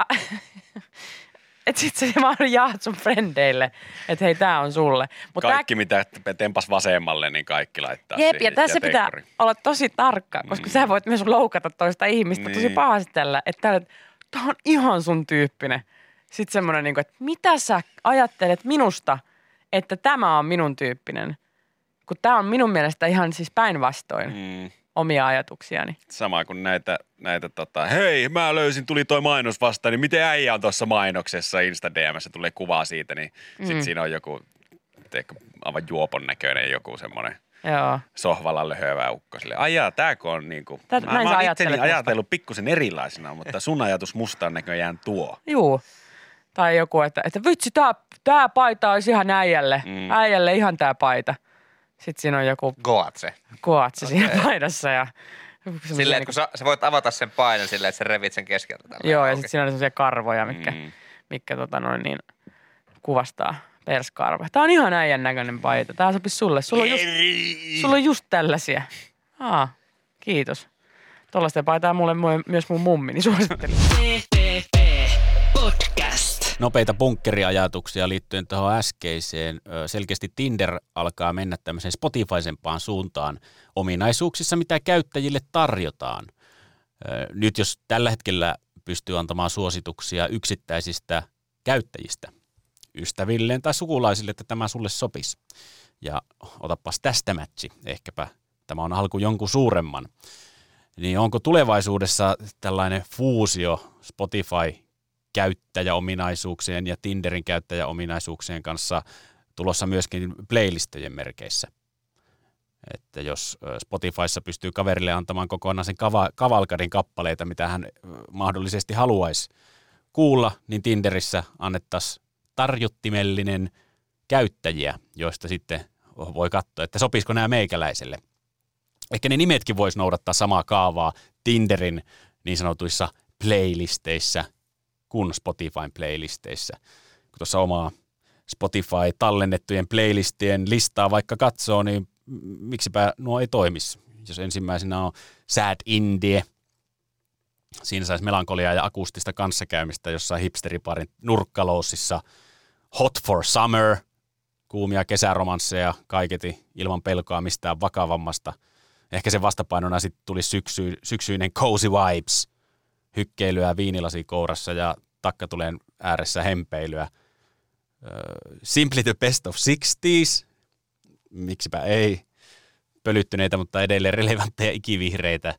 että sit sä vaan jaat sun frendeille, että hei, tää on sulle. Mut Kaikki, mitä tempas vasemmalle, niin kaikki laittaa Jep, siihen. ja tässä pitää teikkariin. olla tosi tarkka, koska Mm. sä voit myös loukata toista ihmistä tosi Niin. pahasti tällä, että tää on ihan sun tyyppinen. Sitten semmoinen, niin kuin, että mitä sä ajattelet minusta, että tämä on minun tyyppinen, kun tää on minun mielestä ihan siis päinvastoin Mm. omia ajatuksiani. Sama kuin näitä, näitä tota, hei, mä löysin, tuli toi mainos vastaan, niin miten äijä on tuossa mainoksessa, Insta-D M:ssä tulee kuvaa siitä, niin mm. sit siinä on joku, teikö, aivan juopon näköinen joku semmoinen Joo. sohvalla löhövä ukko. Sille, ajaa, tääkö on niinku, Tät- mä, näin mä sä oon ajattelet itseni musta. ajatellut pikkusen erilaisena, mutta sun ajatus musta on näköjään tuo. Juu. Tai joku, että, että vitsi, tää, tää paita olisi ihan äijälle. Mm. Äijälle ihan tää paita. Sitten siinä on joku Goatse. koatsi okay. siinä paidassa ja Silleen, että kun sä, sä voit avata sen painon silleen, että sä revit sen keskeltä. Tällä joo, ja auki. sitten siinä on sellaisia karvoja, mitkä, mm. Mm. mitkä tota noin niin, kuvastaa perskarvoja. Tää on ihan äijän näköinen paita. Tää sopisi sulle. Sulla on just, sulla on just tällaisia. Aa, kiitos. Tuollaista paitaa mulle mu- myös mun mummini suositteli. P P P Podcast. Nopeita bunkkeriajatuksia liittyen tuohon äskeiseen. Ö, Selkeästi Tinder alkaa mennä tämmöiseen Spotifysempaan suuntaan ominaisuuksissa, mitä käyttäjille tarjotaan. Ö, Nyt jos tällä hetkellä pystyy antamaan suosituksia yksittäisistä käyttäjistä, ystävilleen tai sukulaisille, että tämä sulle sopisi. Ja otapas tästä matchi, ehkäpä tämä on alku jonkun suuremman. Niin onko tulevaisuudessa tällainen fuusio Spotify käyttäjäominaisuuksien ja Tinderin käyttäjäominaisuuksien kanssa tulossa myöskin playlistojen merkeissä? Että jos Spotifyssa pystyy kaverille antamaan kokonaan sen kava- kavalkadin kappaleita, mitä hän mahdollisesti haluaisi kuulla, niin Tinderissä annettaisiin tarjottimellinen käyttäjiä, joista sitten voi katsoa, että sopisiko nämä meikäläiselle. Ehkä ne nimetkin voisi noudattaa samaa kaavaa Tinderin niin sanotuissa playlisteissä kuin Spotifyn playlisteissä. Kun tuossa omaa Spotify-tallennettujen playlistien listaa vaikka katsoo, niin miksipä nuo ei toimisi. Jos ensimmäisenä on Sad Indie, siinä saisi melankoliaa ja akustista kanssakäymistä jossain hipsteriparin nurkkaloussissa. Hot for Summer, kuumia kesäromansseja kaiketi ilman pelkoa mistään vakavammasta. Ehkä sen vastapainona sitten tuli syksy, syksyinen Cozy Vibes, hykkeilyä viinilasi kourassa ja takkatulen ääressä hempeilyä. Simply the best of sixties, miksipä ei, pölyttyneitä, mutta edelleen relevantteja ikivihreitä.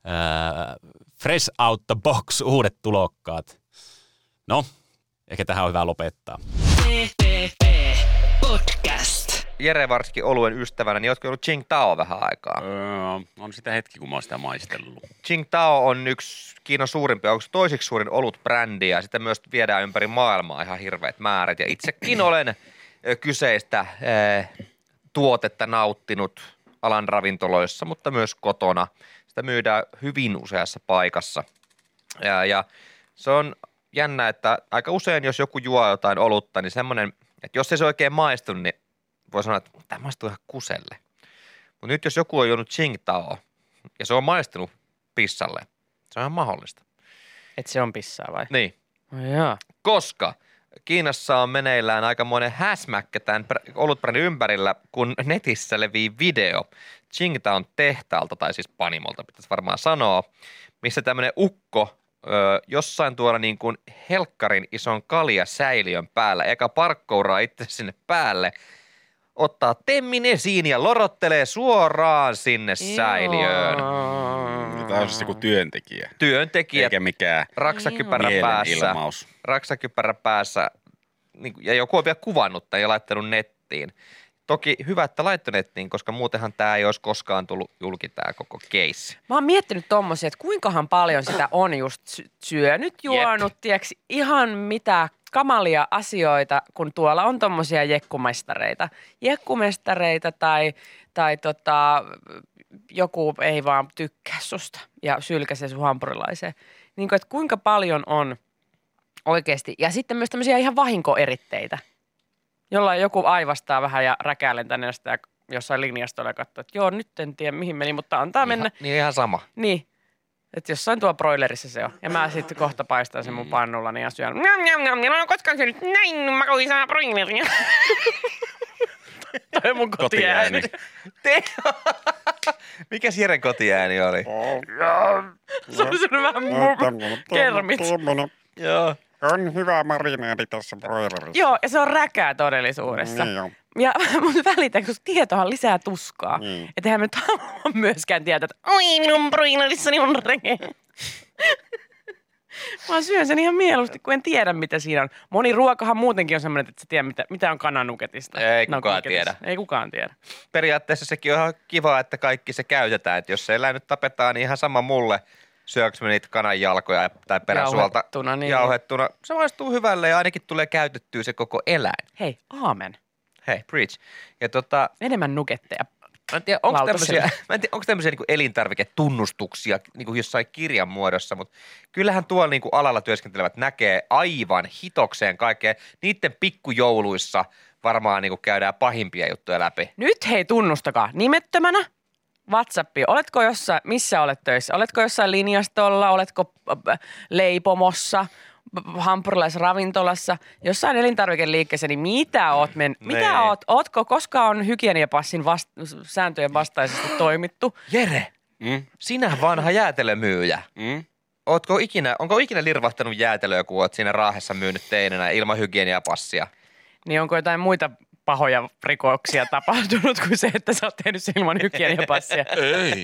Fresh out the box, uudet tulokkaat. No, ehkä tähän on hyvä lopettaa. P P P Podcast. Jere varsinkin oluen ystävänä, niin ootko ollut Qingdao vähän aikaa? Öö, on sitä hetki, kun mä oon sitä maistellut. Qingdao on yksi Kiinan suurimpia, onko toisiksi suurin olutbrändi ja sitä myös viedään ympäri maailmaa ihan hirveät määrät. Ja itsekin olen ö, kyseistä ö, tuotetta nauttinut alan ravintoloissa, mutta myös kotona. Sitä myydään hyvin useassa paikassa. Ja, ja se on jännä, että aika usein jos joku juo jotain olutta, niin semmoinen, että jos ei se oikein maistu, niin voi sanoa, että tämä maistuu ihan kuselle. Mutta nyt jos joku on juonut Qingdao ja se on maistunut pissalle, se on ihan mahdollista. Että se on pissaa vai? Niin, Oh, joo. koska Kiinassa on meneillään aikamoinen häsmäkkä tämän olutbrändin ympärillä, kun netissä levii video Qingdaon tehtaalta, tai siis panimolta pitäisi varmaan sanoa, missä tämmöinen ukko ö, jossain tuolla niin kuin helkkarin ison kaljasäiliön päällä, eikä parkkouraa itse sinne päälle, ottaa temmin esiin ja lorottelee suoraan sinne säiliöön. Tämä on siis joku työntekijä, Työntekijät eikä mikään raksakypärä päässä, mielenilmaus. raksakypärä päässä, niin, ja joku on vielä kuvannut tai ja laittanut nettiin. toki hyvä, että laittoi nettiin, koska muutenhan tämä ei olisi koskaan tullut julki tämä koko keissi. Mä oon miettinyt tommosia, että kuinkahan paljon sitä on just sy- syönyt, juonut, tiiäks, ihan mitä kamalia asioita, kun tuolla on tommosia jekkumestareita. Jekkumestareita tai, tai tota, joku ei vaan tykkää susta ja sylkäsee sun hampurilaiseen. Niin kuin, että kuinka paljon on oikeasti. Ja sitten myös tämmöisiä ihan vahinkoeritteitä, jollain joku aivastaa vähän ja räkäälen tänne sitä jossain linjastolla ja katsoo, että joo, nyt en tiedä mihin meni, mutta antaa mennä. Ihan, niin ihan sama. Niin, että jossain tuo broilerissa se on. Ja mä sitten kohta paistan sen mun pannullani ja syön. Njam, njam, njam, njam, koskaan syönyt näin makuisaa broileria. Toi mun kotiääni. Te- Mikä Jeren kotiääni oli? Se on syönyt vähän mun kermit. Joo. On hyvä marineeri tässä broilerissa. Joo, ja se on räkää todellisuudessa. Niin on. Ja mun välitän, koska tietohan lisää tuskaa. Mm. Että eihän me nyt halua myöskään tietää, että oi minun broilerissani on räkeä. Mä syön sen ihan mieluusti, kun en tiedä, mitä siinä on. Moni ruokahan muutenkin on semmoinen, että sä tiedät, mitä, mitä on kananuketista. Ei No, kukaan nuggetissa. tiedä. Ei kukaan tiedä. Periaatteessa sekin on ihan kiva, että kaikki se käytetään. Että jos se eläin nyt tapetaan, niin ihan sama mulle. Syöks me niitä kananjalkoja tai peräsuolta Jauhettuna, niin. jauhettuna. Se maistuu hyvälle ja ainakin tulee käytettyä se koko eläin. Hei, aamen. Hei, preach. Ja tota, Enemmän nuketteja. mä en tiedä, onko Lautaselle. tämmöisiä, mä en tiedä, onko tämmöisiä niin elintarviketunnustuksia niin jossain kirjan muodossa, mutta kyllähän tuolla niin alalla työskentelevät näkee aivan hitokseen kaikkea. Niiden pikkujouluissa varmaan niin käydään pahimpia juttuja läpi. Nyt hei, tunnustakaa nimettömänä WhatsAppi. Oletko jossain, missä olet töissä? Oletko jossain linjastolla, oletko äh, leipomossa, hampurilaisravintolassa, jossain elintarvikeliikkeessä, niin mitä oot men, mitä Nee. oot, ootko, koska on hygieniapassin vast, sääntöjen vastaisesti toimittu? Jere, Mm? sinä vanha jäätelömyyjä. Mm? Ootko ikinä, onko ikinä lirvahtanut jäätelöä, kun oot siinä Raahessa myynyt teinenä ilman hygieniapassia? Niin onko jotain muita pahoja rikoksia tapahtunut kuin se, että sä oot tehnyt sen ilman hygieniapassia? Ei.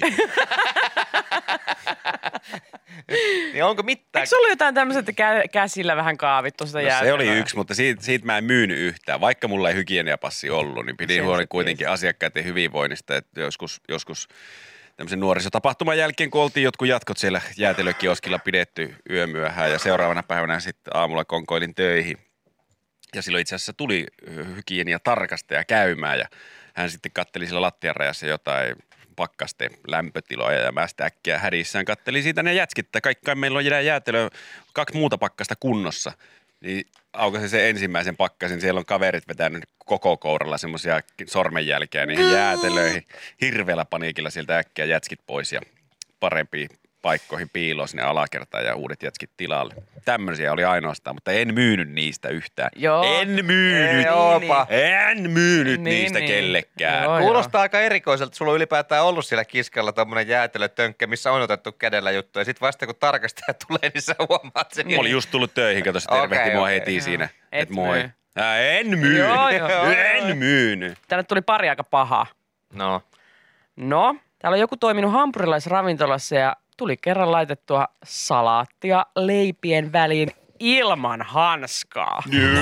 Niin onko mitään? Eikö sulla jotain tämmöiset kä- käsillä vähän kaavittu sitä No, jäätelöä? se oli yksi, mutta siitä, siitä mä en myynyt yhtään. Vaikka mulla ei hygieniapassi ollut, niin pidin Se huoli se kuitenkin asiakkaiden hyvinvoinnista. Että joskus, joskus tämmöisen nuorisotapahtuman jälkeen, kun oltiin jotkut jatkot siellä jäätelökioskilla pidetty yömyöhään ja seuraavana päivänä sitten aamulla konkoilin töihin. Ja silloin itse asiassa tuli hygienia tarkastaja käymään ja hän sitten katteli siellä lattianrajassa jotain pakkasten lämpötiloja ja mä sitä äkkiä hädissään kattelin siitä ne jätskit, että kaikki meillä on jäätelö, kaksi muuta pakkasta kunnossa. Niin aukasin sen ensimmäisen pakkasin, siellä on kaverit vetänyt koko kouralla semmoisia sormenjälkeä niihin jäätelöihin. Hirveällä paniikilla sieltä äkkiä jätskit pois ja parempiin paikkoihin piiloon sinne alakertaan ja uudet jätskit tilalle. Tämmöisiä oli ainoastaan, mutta en myynyt niistä yhtään. Joo. En myynyt. Ei, oopa. En myynyt Niin, niistä niin. kellekään. Joo. Kuulostaa aika erikoiselta. Sulla on ylipäätään ollut siellä kiskalla tommonen jäätelötönkkä, missä on otettu kädellä juttu. Ja sit vasta kun tarkastaja tulee, niin sä huomaat sen. Mä olin just tullut töihin, kato se tervehti Okei, mua okei. heti siinä. Et Et moi. myy. Ää, en myynyt. Joo, joo. En myynyt. Tänne tuli pari aika pahaa. No. No, täällä on joku toiminut hampurilaisravintolassa ja tuli kerran laitettua salaattia leipien väliin ilman hanskaa.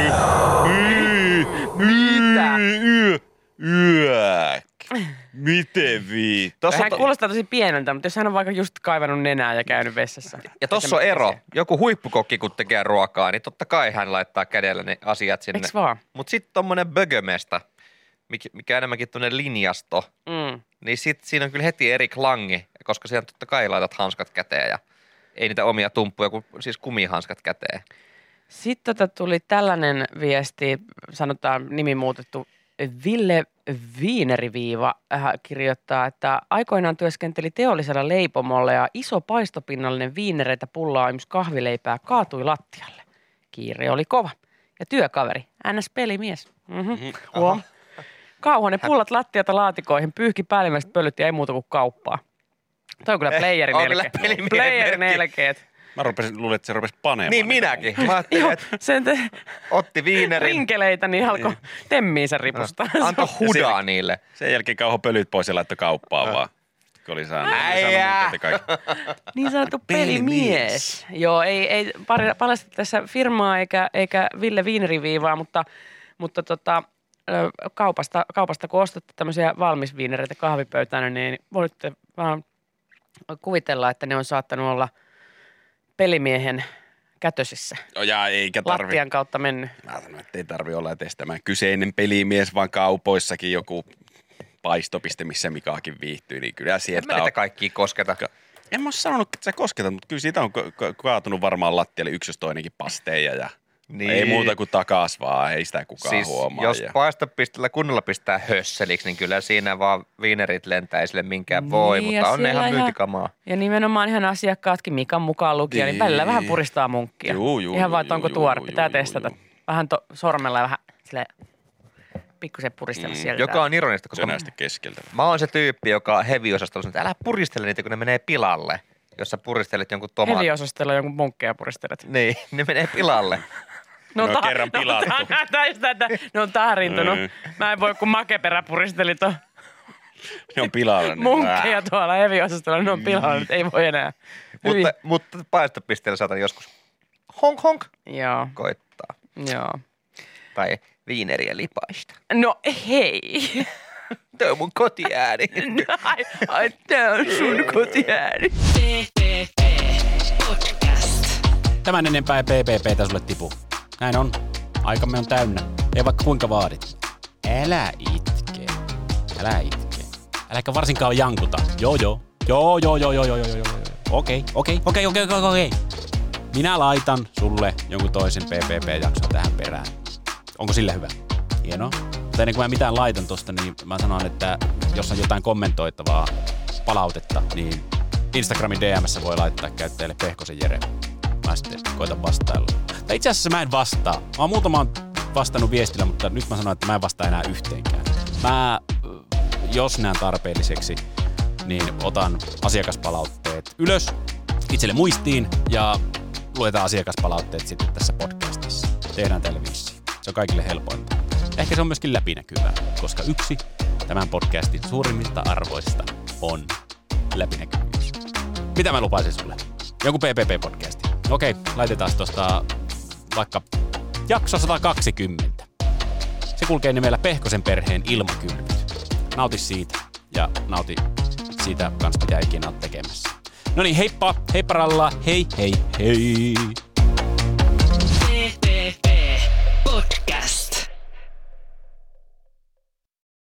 Mitä? Yök. Miten viit? Tossa Hän on to- kuulostaa tosi pieneltä, mutta jos hän on vaikka just kaivannut nenää ja käynyt vessassa. ja tossa on ero. Joku huippukokki, kun tekee ruokaa, niin totta kai hän laittaa kädellä ne asiat sinne. Eiks vaan? Mut sit tommonen bögömesta, mikä, mikä enemmänkin tuonne linjasto, Mm. niin sit siinä on kyllä heti eri klangi, koska siellä totta kai laitat hanskat käteen ja ei niitä omia tumppuja, kun siis kumihanskat käteen. Sitten tota tuli tällainen viesti, sanotaan nimi muutettu, Ville Viineriviiva äh, kirjoittaa, että aikoinaan työskenteli teollisella leipomolla ja iso paistopinnallinen viinereitä pullaa yms kahvileipää kaatui lattialle. Kiire oli kova. Ja työkaveri, ns. Pelimies. Mm-hmm. Huom. Kauhonen pullat lattiata laatikoihin, pyyhki päällimmäiset pölyt ja ei muuta kuin kauppaa. Toi on kyllä playerin on kyllä elkeet. pelimiehen Playerin merkki. elkeet. Mä rupesin, luulin, että se rupesi panemaan. Niin niitä minäkin. Mä ajattelin, Joo, että sen te, otti viinerin, rinkeleitä, niin alkoi temmiin sen ripusta. antoi hudaa niille. Sen jälkeen kauho pölyt pois ja laittoi kauppaan vaan. Kun oli saanut, oli Äijä! saanut niitä kaikki. Niin sanottu pelimies. Joo, ei, ei paljasta tässä firmaa eikä, eikä Ville Viineriviivaa, mutta, mutta tota, ö, kaupasta, kaupasta kun ostatte tämmöisiä valmisviinereitä kahvipöytään, niin voitte vaan kuvitella, että ne on saattanut olla pelimiehen kätösissä. No ja eikä tarvi. Lattian kautta mennyt. Mä sanon, että ei tarvi olla edes tämä kyseinen pelimies, vaan kaupoissakin joku paistopiste, missä Mikaakin viihtyy, niin kyllä sieltä en on. kaikki kosketa. En mä ole sanonut, että sä kosketat, mutta kyllä siitä on ka- ka- kaatunut varmaan lattialle yksi jos toinenkin pasteja ja niin. Ei muuta kuin takas vaan, ei sitä kukaan siis huomaa. Jos ja... paistopisteellä kunnolla pistää hösseliksi, niin kyllä siinä vaan viinerit lentää ei sille minkään voi, Niin, mutta ja on ne ihan siellä myyntikamaa. Ja nimenomaan ihan asiakkaatkin, Mikan mukaan lukija, niin välillä vähän puristaa munkkia. Juu, juu, ihan vaan, juu, että onko juu, tuore, juu, pitää juu, testata. juu. Vähän to, sormella ja vähän silleen pikkusen puristella Mm, sieltä. Joka on ironista, koska Tönäistä keskeltä. mä oon se tyyppi, joka heavy-osastolla sanoo, että älä puristele niitä, kun ne menee pilalle. Jos sä puristelet jonkun tomaat. Heavy-osastolla jonkun munkkeja puristelet. Niin, ne menee pilalle. No, Ne on kerran pilattu. No, ne on tahrintunut. Mm. Mä en voi, kun makeperä puristeli tuon Ne on pilalla. niin munkkeja vää. tuolla heavy-osastolla. Ne on pilalla, nyt ei voi enää. Hyvin. mutta, mutta paistopisteellä saatan joskus honk honk Joo, koittaa. joo. Tai viineriä lipaista. No hei. Tuo on mun kotiääni. ai, ai, tää on sun kotiääni. P P P Podcast. Tämän enempää ei P P P:tä sulle tipu. Näin on. Aikamme on täynnä. Ei vaikka kuinka vaadit. Älä itke. Älä itke. Äläkä varsinkaan jankuta. Joo joo. Joo joo joo joo joo joo joo joo. Okei, okei, okei, okei, okei, okei. Minä laitan sulle jonkun toisen P P P-jakson tähän perään. Onko sille hyvä? Hienoa. Mutta ennen kuin mä mitään laitan tosta, niin mä sanon, että jos on jotain kommentoitavaa palautetta, niin Instagramin D M:ssä voi laittaa käyttäjälle Pehkosen Jere. Mä sitten koitan vastailla. Tai itse asiassa mä en vastaa. Mä oon muutamaan vastannut viestillä, mutta nyt mä sanon, että mä en vastaa enää yhteenkään. Mä, jos näen tarpeelliseksi, niin otan asiakaspalautteet ylös itselle muistiin ja luetaan asiakaspalautteet sitten tässä podcastissa. Tehdään tälle vissiin. Se on kaikille helpointa. Ehkä se on myöskin läpinäkyvää, koska yksi tämän podcastin suurimmista arvoista on läpinäkyvyys. Mitä mä lupaisin sulle? Joku P P P-podcasti. Okei, laitetaan tuosta vaikka jakso sata kaksikymmentä. Se kulkee nimellä Pehkosen perheen ilmakylvyt. Nauti siitä ja nauti siitä kanssa, mitä ikinä oot tekemässä. No niin, heippa, heipparalla, hei hei hei.